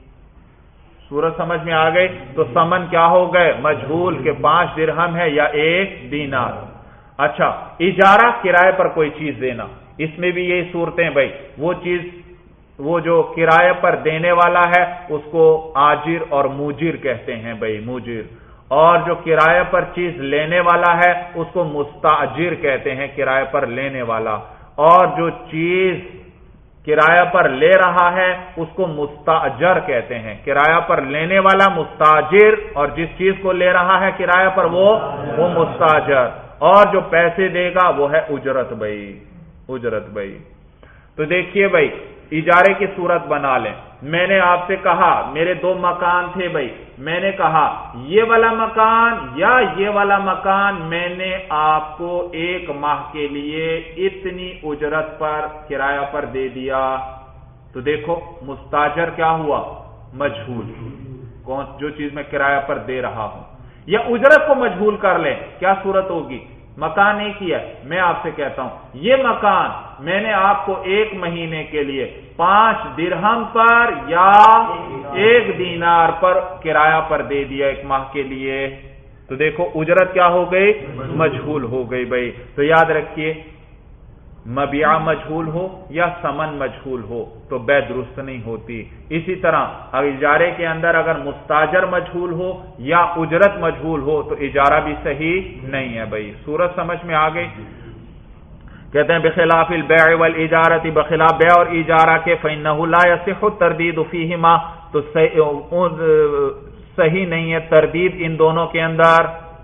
صورت سمجھ میں آ گئی؟ تو ثمن کیا ہو گئے؟ مجہول کہ 5 درہم ہے یا 1 دینار. اچھا اجارہ، کرائے پر کوئی چیز دینا، اس میں بھی یہی صورتیں بھائی. وہ چیز وہ جو کرائے پر دینے والا ہے اس کو آجر اور موجر کہتے ہیں بھائی، موجر. اور جو کرائے پر چیز لینے والا ہے اس کو مستاجر کہتے ہیں، کرائے پر لینے والا. اور جو چیز کرایہ پر لے رہا ہے اس کو مستاجر کہتے ہیں. کرایہ پر لینے والا مستاجر، اور جس چیز کو لے رہا ہے کرایہ پر وہ مستاجر. اور جو پیسے دے گا وہ ہے اجرت بھائی، اجرت بھائی. تو دیکھیے بھائی اجارے کی صورت بنا لیں. میں نے آپ سے کہا میرے 2 مکان تھے بھائی، میں نے کہا یہ والا مکان یا یہ والا مکان میں نے آپ کو 1 ماہ کے لیے اتنی اجرت پر کرایہ پر دے دیا. تو دیکھو مستاجر کیا ہوا؟ مجہول. کون جو چیز میں کرایہ پر دے رہا ہوں. یا اجرت کو مجہول کر لیں، کیا صورت ہوگی؟ مکان ایک ہی ہے، میں آپ سے کہتا ہوں یہ مکان میں نے آپ کو 1 مہینے کے لیے 5 درہم پر یا 1 دینار پر کرایہ پر دے دیا 1 ماہ کے لیے. تو دیکھو اجرت کیا ہو گئی؟ مجہول ہو گئی بھائی. تو یاد رکھیے مبیع مجہول ہو یا ثمن مجہول ہو تو بیع درست نہیں ہوتی. اسی طرح اجارے کے اندر اگر مستاجر مجہول ہو یا اجرت مجہول ہو تو اجارہ بھی صحیح نہیں ہے بھائی. صورت سمجھ میں آ گئی؟ کہتے ہیں بخلاف البیع والاجارۃ، بخلاف بیع اور اجارہ کے فإنه لا يصح التردید فیہما، تو صحیح نہیں ہے تردید ان دونوں کے اندر.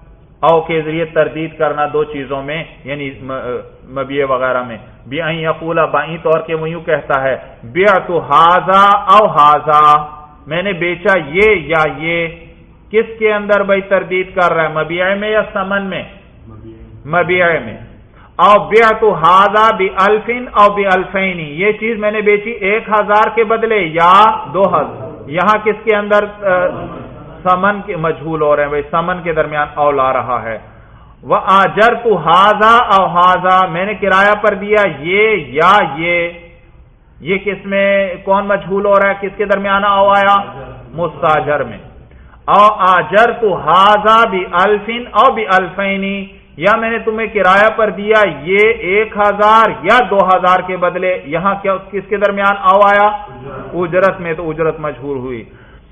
او کے ذریعے تردید کرنا دو چیزوں میں یعنی مبیع وغیرہ میں، بِأَن يَقُولَ بائیں طور کے وہ یوں کہتا ہے بِعْتُ هَذَا أَوْ هَذَا، میں نے بیچا یہ یا یہ، کس کے اندر بھائی تردید کر رہا ہے، مبیع میں یا ثمن میں؟ مبیع میں۔ او بِعْتُ هَذَا بِأَلْفٍ أَوْ بِأَلْفَيْنِ، یہ چیز میں نے بیچی 1000 کے بدلے یا 2000، یہاں کس کے اندر ثمن کے مجہول ہو رہے ہیں بھائی، ثمن کے درمیان او لا رہا ہے۔ وَآجَرْتُ هَذَا أَوْ هَذَا، میں نے کرایہ پر دیا یہ یا یہ کس میں کون مجہول ہو رہا ہے، کس کے درمیان او آیا؟ مستاجر میں۔ او آجرتُ هَذَا بِأَلْفٍ أَوْ بِأَلْفَيْنِ، یا میں نے تمہیں کرایہ پر دیا یہ 1000 یا 2000 کے بدلے، یہاں کیا کس کے درمیان او آیا؟ اجرت میں، تو اجرت مجہول ہوئی۔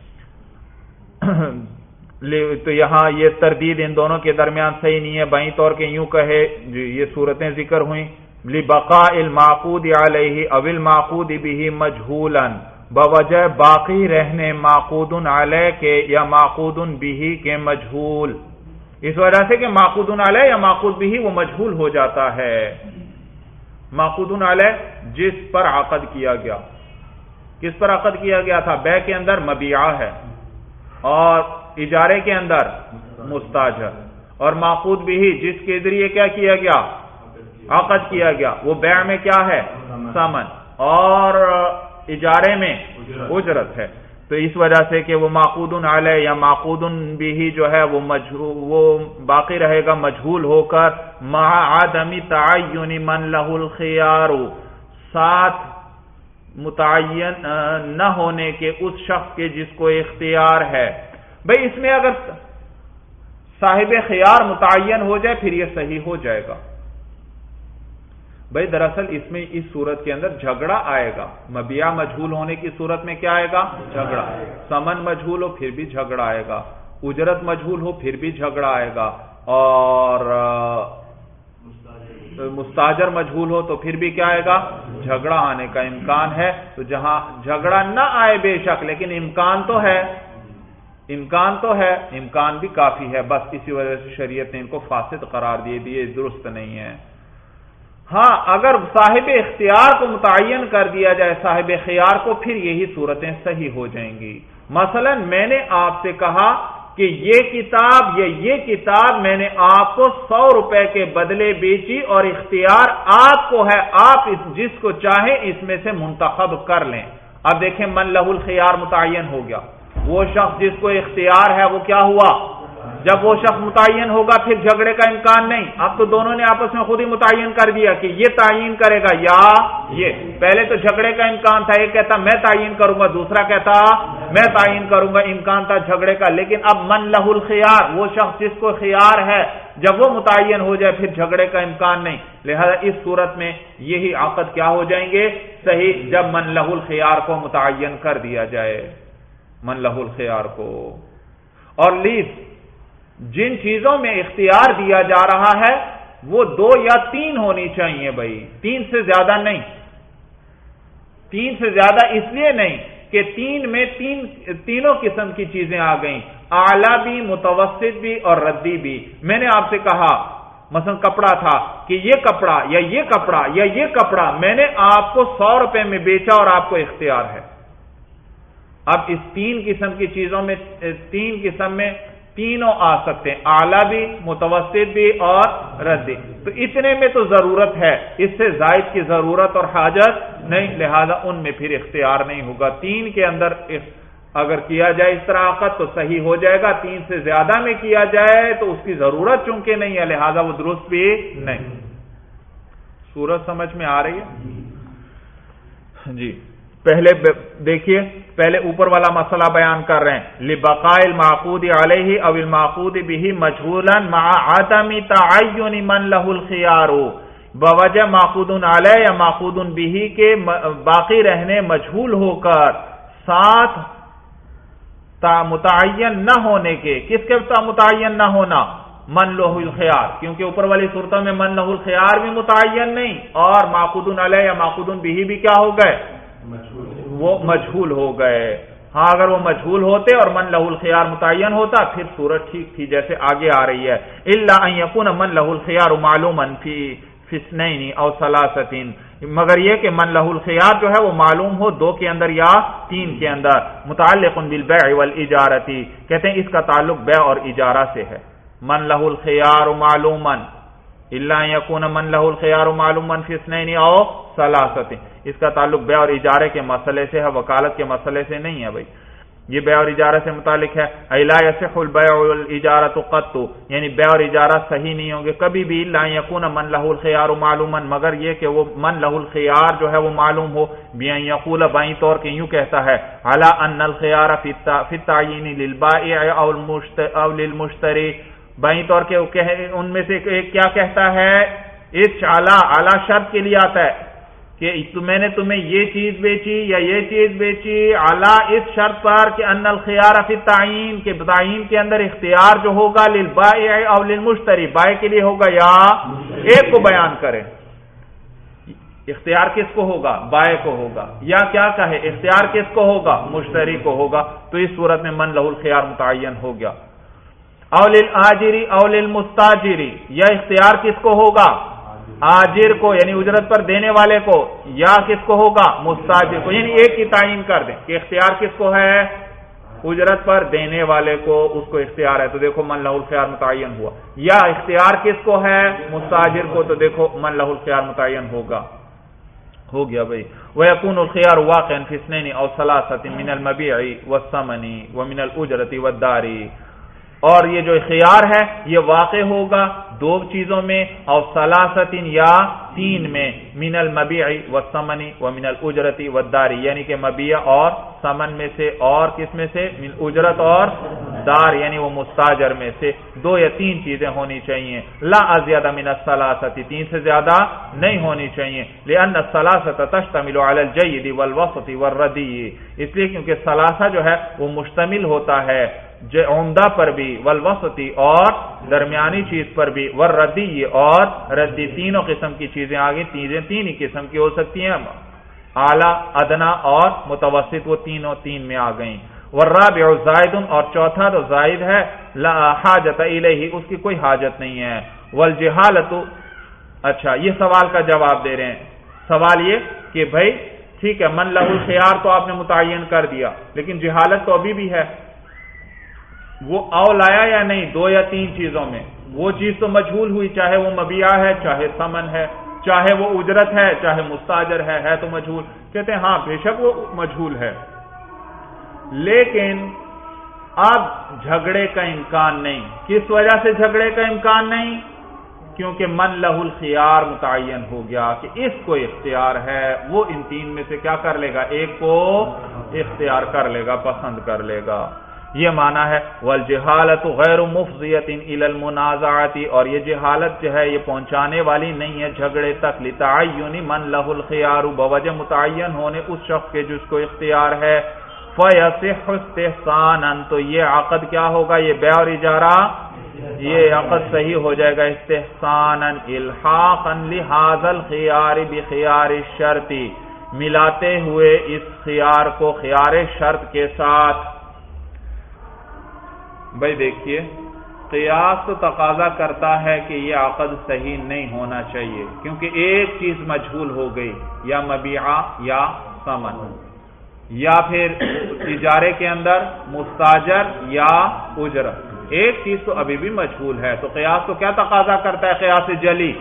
تو یہاں یہ تردید ان دونوں کے درمیان صحیح نہیں ہے، بائیں طور کے یوں کہے یہ صورتیں ذکر ہوئیں لِبَقَاءِ الْمَعْقُودِ عَلَيْهِ أَوِ الْمَعْقُودِ بِهِ مَجْهُولًا، بوجہ باقی رہنے معقود علیہ کے یا معقود بہ کے مجہول، اس وجہ سے کہ معقود علیہ یا معقود بہ وہ مجہول ہو جاتا ہے۔ معقود علیہ جس پر عقد کیا گیا، کس پر عقد کیا گیا تھا؟ بیع کے اندر مبیعہ ہے اور اجارے کے اندر مستاجر، اور معقود بہ جس کے ذریعے کیا کیا گیا؟ عقد کیا گیا، وہ بیع میں کیا ہے؟ ثمن، اور اجارے میں اجرت ہے۔ تو اس وجہ سے کہ وہ معقود علیہ یا معقود بہ جو ہے وہ باقی رہے گا مجہول ہو کر، مع عدم تعین من لہ الخیار، ساتھ متعین نہ ہونے کے اس شخص کے جس کو اختیار ہے۔ بھئی اس میں اگر صاحب خیار متعین ہو جائے پھر یہ صحیح ہو جائے گا۔ بھئی دراصل اس میں اس صورت کے اندر جھگڑا آئے گا، مبیع مجہول ہونے کی صورت میں کیا آئے گا؟ جھگڑا۔ ثمن مجہول ہو پھر بھی جھگڑا آئے گا، اجرت مجہول ہو پھر بھی جھگڑا آئے گا، اور مستاجر مجہول ہو تو پھر بھی کیا آئے گا؟ جھگڑا آنے کا امکان ہے۔ تو جہاں جھگڑا نہ آئے بے شک، لیکن امکان تو ہے، امکان بھی کافی ہے، بس اسی وجہ سے شریعت نے ان کو فاسد قرار دیے درست نہیں ہے۔ ہاں اگر صاحب اختیار کو متعین کر دیا جائے صاحب خیار کو، پھر یہی صورتیں صحیح ہو جائیں گی۔ مثلا میں نے آپ سے کہا کہ یہ کتاب یا یہ کتاب میں نے آپ کو 100 روپے کے بدلے بیچی، اور اختیار آپ کو ہے، آپ جس کو چاہیں اس میں سے منتخب کر لیں۔ اب دیکھیں من لہ الخیار متعین ہو گیا، وہ شخص جس کو اختیار ہے وہ کیا ہوا؟ جب وہ شخص متعین ہوگا پھر جھگڑے کا امکان نہیں۔ اب تو دونوں نے آپس میں خود ہی متعین کر دیا کہ یہ تعین کرے گا یا یہ، پہلے تو جھگڑے کا امکان تھا، ایک کہتا میں تعین کروں گا، دوسرا کہتا میں تعین کروں گا، امکان تھا جھگڑے کا۔ لیکن اب من لہ الخیار، وہ شخص جس کو خیار ہے، جب وہ متعین ہو جائے پھر جھگڑے کا امکان نہیں، لہذا اس صورت میں یہی عقد کیا ہو جائیں گے؟ صحیح، جب من لہ الخیار کو متعین کر دیا جائے، من لہ الخیار کو۔ اور لیز جن چیزوں میں اختیار دیا جا رہا ہے وہ 2 یا 3 ہونی چاہیے بھائی، 3 سے زیادہ نہیں، 3 سے زیادہ اس لیے نہیں کہ 3 میں تینوں قسم کی چیزیں آ گئیں، اعلیٰ بھی، متوسط بھی اور ردی بھی۔ میں نے آپ سے کہا مثلا کپڑا تھا کہ یہ کپڑا یا یہ کپڑا یا یہ کپڑا میں نے آپ کو 100 روپے میں بیچا اور آپ کو اختیار ہے۔ اب اس 3 قسم کی چیزوں میں 3 قسم میں تینوں آ سکتے ہیں، اعلیٰ بھی، متوسط بھی اور ردی۔ تو اتنے میں تو ضرورت ہے، اس سے زائد کی ضرورت اور حاجت نہیں، لہذا ان میں پھر اختیار نہیں ہوگا۔ 3 کے اندر اگر کیا جائے اس طرح عقد تو صحیح ہو جائے گا، 3 سے زیادہ میں کیا جائے تو اس کی ضرورت چونکہ نہیں ہے، لہذا وہ درست بھی نہیں۔ صورت سمجھ میں آ رہی ہے جی؟ پہلے دیکھیے، پہلے اوپر والا مسئلہ بیان کر رہے ہیں، لِبَقَاءِ الْمَعْقُودِ عَلَيْهِ أَوِ الْمَعْقُودِ بِهِ مَجْهُولًا مَعَ عَدَمِ تَعَيُّنِ مَنْ لَهُ الْخِيَارُ، بوجہ معقود علیہ یا معقود بہ کے باقی رہنے مجہول ہو کر، ساتھ متعین نہ ہونے کے، کس کے متعین نہ ہونا؟ من لہ الخیار، کیونکہ اوپر والی صورتوں میں من لہ الخیار بھی متعین نہیں، اور معقود علیہ یا معقود بہ بھی کیا ہو گئے؟ وہ مجہول ہو گئے۔ ہاں اگر وہ مجہول ہوتے اور من لہ الخیار متعین ہوتا پھر صورت ٹھیک تھی جیسے آگے آ رہی ہے، الا ان یکون من لہ الخیار معلوما فی اثنین او ثلاثۃ، مگر یہ کہ من لہ الخیار جو ہے وہ معلوم ہو دو کے اندر یا تین کے اندر، متعلق بالبیع والاجارۃ، کہتے ہیں اس کا تعلق بیع اور اجارہ سے ہے۔ من لہ الخیار معلوما الا ان یکون من لہ الخیار معلوما فی اثنین او ثلاثۃ، اس کا تعلق بیع اور اجارے کے مسئلے سے ہے، وکالت کے مسئلے سے نہیں ہے بھائی، یہ بیع اور اجارہ سے متعلق ہے۔ لا یصح البیع والاجارۃ قط، یعنی بیع اور اجارہ صحیح نہیں ہوں گے کبھی بھی، الا ان یکون من لہ الخیار معلوما، مگر یہ کہ وہ من لہ الخیار جو ہے وہ معلوم ہو، بان یقول بائیں طور کے یوں کہتا ہے، علی ان الخیار فی التعیین للبائع او للمشتری، بائیں طور کے ان میں سے ایک کیا کہتا ہے، اس اعلی شرط کے لیے آتا ہے کہ میں نے تمہیں یہ چیز بیچی یا یہ چیز بیچی، اعلی اس شرط پر کہ ان الخیار فی التعیین، کے تعیین کے اندر اختیار جو ہوگا للبائع او للمشتری، بائع کے لیے ہوگا یا ایک کو بیان کریں، اختیار کس کو ہوگا، بائع کو ہوگا، یا کیا کہے اختیار کس کو ہوگا، مشتری کو ہوگا، تو اس صورت میں من لہ الخیار متعین ہو گیا۔ او للآجری او للمستاجری، یا اختیار کس کو ہوگا، آجر کو یعنی اجرت پر دینے والے کو، یا کس کو ہوگا، مستاجر کو، یعنی ایک کی تعین کر دیں کہ اختیار کس کو ہے، اجرت پر دینے والے کو، اس کو اختیار ہے، تو دیکھو من لہ الخیار متعین ہوا، یا اختیار کس کو ہے، مستاجر کو، تو دیکھو من لہ الخیار متعین ہوگا، ہو گیا بھائی۔ وَيَكُونُ الْخِيَارُ وَاقِعًا فِي اثْنَيْنِ أَوْ ثَلَاثَةٍ مِنَ الْمَبِيعِ وَالثَّمَنِ وَمِنَ الْأُجْرَةِ وَالدَّارِ، اور یہ جو خیار ہے یہ واقع ہوگا دو چیزوں میں، اور ثلاثۃ یا تین میں، من المبیع والثمن ومن الاجرت والدار، یعنی کہ مبیع اور ثمن میں سے، اور کس میں سے، من اجرت اور دار یعنی وہ مستاجر میں سے، دو یا تین چیزیں ہونی چاہیے، لا ازید من الثلاثۃ، تین سے زیادہ نہیں ہونی چاہیے، لان الثلاثۃ تشتمل علی الجید والوسط والردی، اس لیے کیونکہ ثلاثہ جو ہے وہ مشتمل ہوتا ہے عمدہ پر بھی، والوسطی اور درمیانی چیز پر بھی، والردی اور ردی، تینوں قسم کی چیزیں آگے، چیزیں تین ہی قسم کی ہو سکتی ہیں، اعلی، ادنا اور متوسط، وہ تینوں تین میں آ گئیں۔ والرابع زائد، اور چوتھا تو زائد ہے، لا حاجت الیہ، اس کی کوئی حاجت نہیں ہے۔ والجہالۃ، اچھا یہ سوال کا جواب دے رہے ہیں، سوال یہ کہ بھائی ٹھیک ہے من لہ الخیار تو آپ نے متعین کر دیا، لیکن جہالت تو ابھی بھی ہے، وہ او لایا یا نہیں، دو یا تین چیزوں میں، وہ چیز تو مجہول ہوئی، چاہے وہ مبیع ہے، چاہے ثمن ہے، چاہے وہ اجرت ہے، چاہے مستاجر ہے تو مجہول، کہتے ہیں ہاں بے شک وہ مجہول ہے، لیکن اب جھگڑے کا امکان نہیں، کس وجہ سے جھگڑے کا امکان نہیں، کیونکہ من لہ الخیار متعین ہو گیا کہ اس کو اختیار ہے، وہ ان تین میں سے کیا کر لے گا، ایک کو اختیار کر لے گا، پسند کر لے گا، یہ معنی ہے۔ والجہالۃ غیر مفضیۃ الی المنازعۃ، اور یہ جہالت جو ہے یہ پہنچانے والی نہیں ہے جھگڑے تک، لتعین من لہ الخیار، بوجہ متعین ہونے اس شخص کے جس کو اختیار ہے، فیصح استحسانا، تو یہ عقد کیا ہوگا، یہ بیع اور اجارہ، یہ عقد صحیح ہو جائے گا استحسانا، الحاقا لہذا الخیار بخیار الشرط، ملاتے ہوئے اس خیار کو خیار شرط کے ساتھ۔ بھائی دیکھیے قیاس تو تقاضا کرتا ہے کہ یہ عقد صحیح نہیں ہونا چاہیے، کیونکہ ایک چیز مجہول ہو گئی، یا مبیع یا ثمن، یا پھر اجارے کے اندر مستاجر یا اجرت، ایک چیز تو ابھی بھی مجہول ہے، تو قیاس تو کیا تقاضا کرتا ہے، قیاس جلی،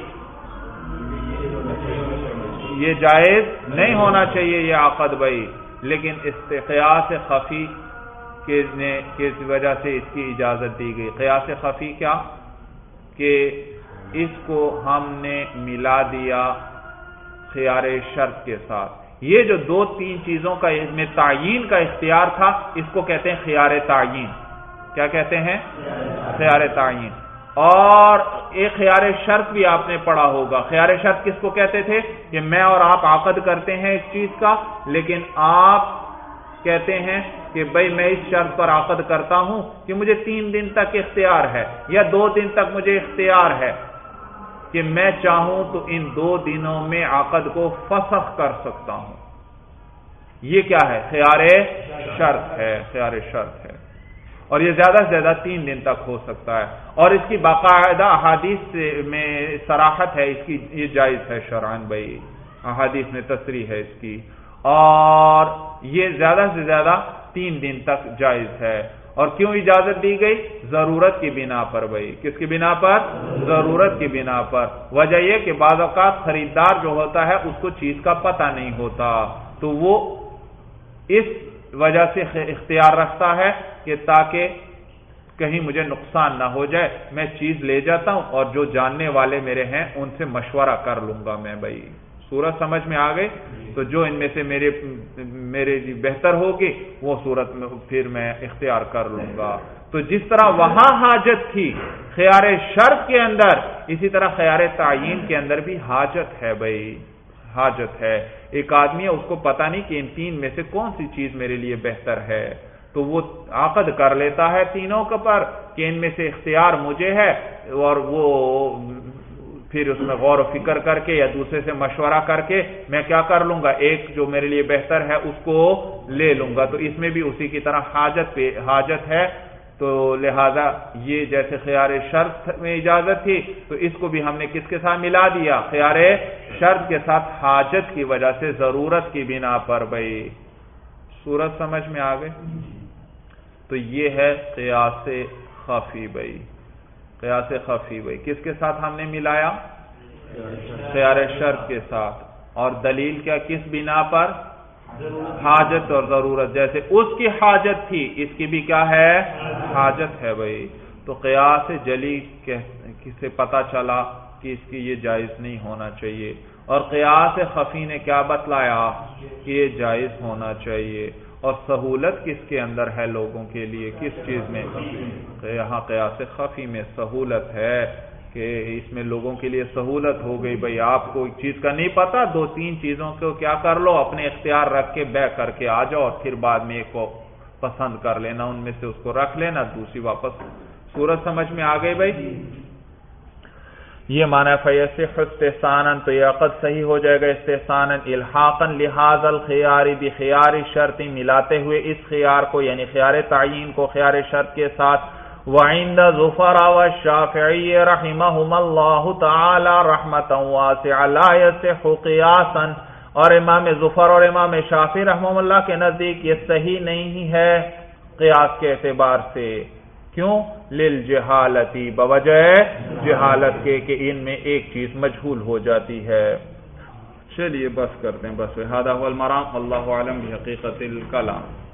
یہ جائز نہیں ہونا چاہیے یہ عقد بھائی، لیکن قیاس خفی کی وجہ سے اس کی اجازت دی گئی۔ قیاس خفی کیا، کہ اس کو ہم نے ملا دیا خیار شرط کے ساتھ، یہ جو دو تین چیزوں کا اس میں تعیین کا اختیار تھا، اس کو کہتے ہیں خیار تعیین، کیا کہتے ہیں، خیار تعیین۔ اور ایک خیار شرط بھی آپ نے پڑھا ہوگا، خیار شرط کس کو کہتے تھے، کہ میں اور آپ عقد کرتے ہیں ایک چیز کا، لیکن آپ کہتے ہیں کہ بھئی میں اس شرط پر عقد کرتا ہوں کہ مجھے 3 دن تک اختیار ہے، یا 2 دن تک مجھے اختیار ہے کہ میں چاہوں تو ان 2 دنوں میں عقد کو فسخ کر سکتا ہوں، یہ کیا ہے؟ خیار شرط ہے، خیار شرط ہے، اور یہ زیادہ سے زیادہ 3 دن تک ہو سکتا ہے، اور اس کی باقاعدہ احادیث میں صراحت ہے، اس کی یہ جائز ہے شرعاً بھائی، احادیث میں تصریح ہے اس کی، اور یہ زیادہ سے زیادہ 3 دن تک جائز ہے۔ اور کیوں اجازت دی گئی؟ ضرورت کی بنا پر بھائی، کس کی بنا پر؟ ضرورت کی بنا پر۔ وجہ یہ کہ بعض اوقات خریدار جو ہوتا ہے اس کو چیز کا پتہ نہیں ہوتا، تو وہ اس وجہ سے اختیار رکھتا ہے کہ تاکہ کہیں مجھے نقصان نہ ہو جائے، میں چیز لے جاتا ہوں اور جو جاننے والے میرے ہیں ان سے مشورہ کر لوں گا میں بھائی۔ صورت سمجھ میں آ گئی؟ تو جو ان میں سے میرے بہتر ہوگی وہ صورت میں پھر میں اختیار کر لوں گا۔ تو جس طرح وہاں حاجت تھی خیار شرط کے اندر، اسی طرح خیار تعین کے اندر بھی حاجت ہے بھائی، حاجت ہے۔ ایک آدمی ہے، اس کو پتہ نہیں کہ ان 3 میں سے کون سی چیز میرے لیے بہتر ہے، تو وہ عقد کر لیتا ہے تینوں کے پر کہ ان میں سے اختیار مجھے ہے، اور وہ پھر اس میں غور و فکر کر کے یا دوسرے سے مشورہ کر کے میں کیا کر لوں گا، ایک جو میرے لیے بہتر ہے اس کو لے لوں گا۔ تو اس میں بھی اسی کی طرح حاجت ہے، تو لہذا یہ جیسے خیار شرط میں اجازت تھی تو اس کو بھی ہم نے کس کے ساتھ ملا دیا؟ خیار شرط کے ساتھ، حاجت کی وجہ سے، ضرورت کی بنا پر بھائی۔ صورت سمجھ میں آ گئی؟ تو یہ ہے قیاس خفی بھائی، قیاس خفی بھائی کس کے ساتھ ہم نے ملایا؟ خیار شرط کے ساتھ، اور دلیل کیا کس بنا پر؟ حاجت اور ضرورت، جیسے اس کی حاجت تھی اس کی بھی کیا ہے؟ حاجت ہے بھائی۔ تو قیاس جلی سے پتہ چلا کہ اس کی یہ جائز نہیں ہونا چاہیے، اور قیاس خفی نے کیا بتلایا کہ یہ جائز ہونا چاہیے۔ اور سہولت کس کے اندر ہے لوگوں کے لیے؟ کس چیز میں؟ یہاں قیاس خفی میں سہولت ہے کہ اس میں لوگوں کے لیے سہولت ہو گئی بھائی، آپ کو ایک چیز کا نہیں پتا، 2-3 چیزوں کو کیا کر لو، اپنے اختیار رکھ کے بے کر کے آ جاؤ، اور پھر بعد میں ایک کو پسند کر لینا، ان میں سے اس کو رکھ لینا، دوسری واپس۔ صورت سمجھ میں آ گئی بھائی؟ یہ معنی فیصح استحسانا، تو یہ عقد صحیح ہو جائے گا استحسانا، الحاقا لہذا الخیار بخیار شرط، ملاتے ہوئے اس خیار کو یعنی خیار تعین کو خیار شرط کے ساتھ۔ وعند ظفر والشافعی رحمہم اللہ تعالی رحمتا واسعا لا یصح قیاسا، اور امام ظفر اور امام شافعی رحمہ اللہ کے نزدیک یہ صحیح نہیں ہے قیاس کے اعتبار سے۔ کیوں؟ للجہالتی، بوجہ جہالت کے کہ ان میں ایک چیز مجہول ہو جاتی ہے۔ چلیے بس کرتے ہیں، بس ھذا ھو المرام، اللہ اعلم بحقیقت الکلام۔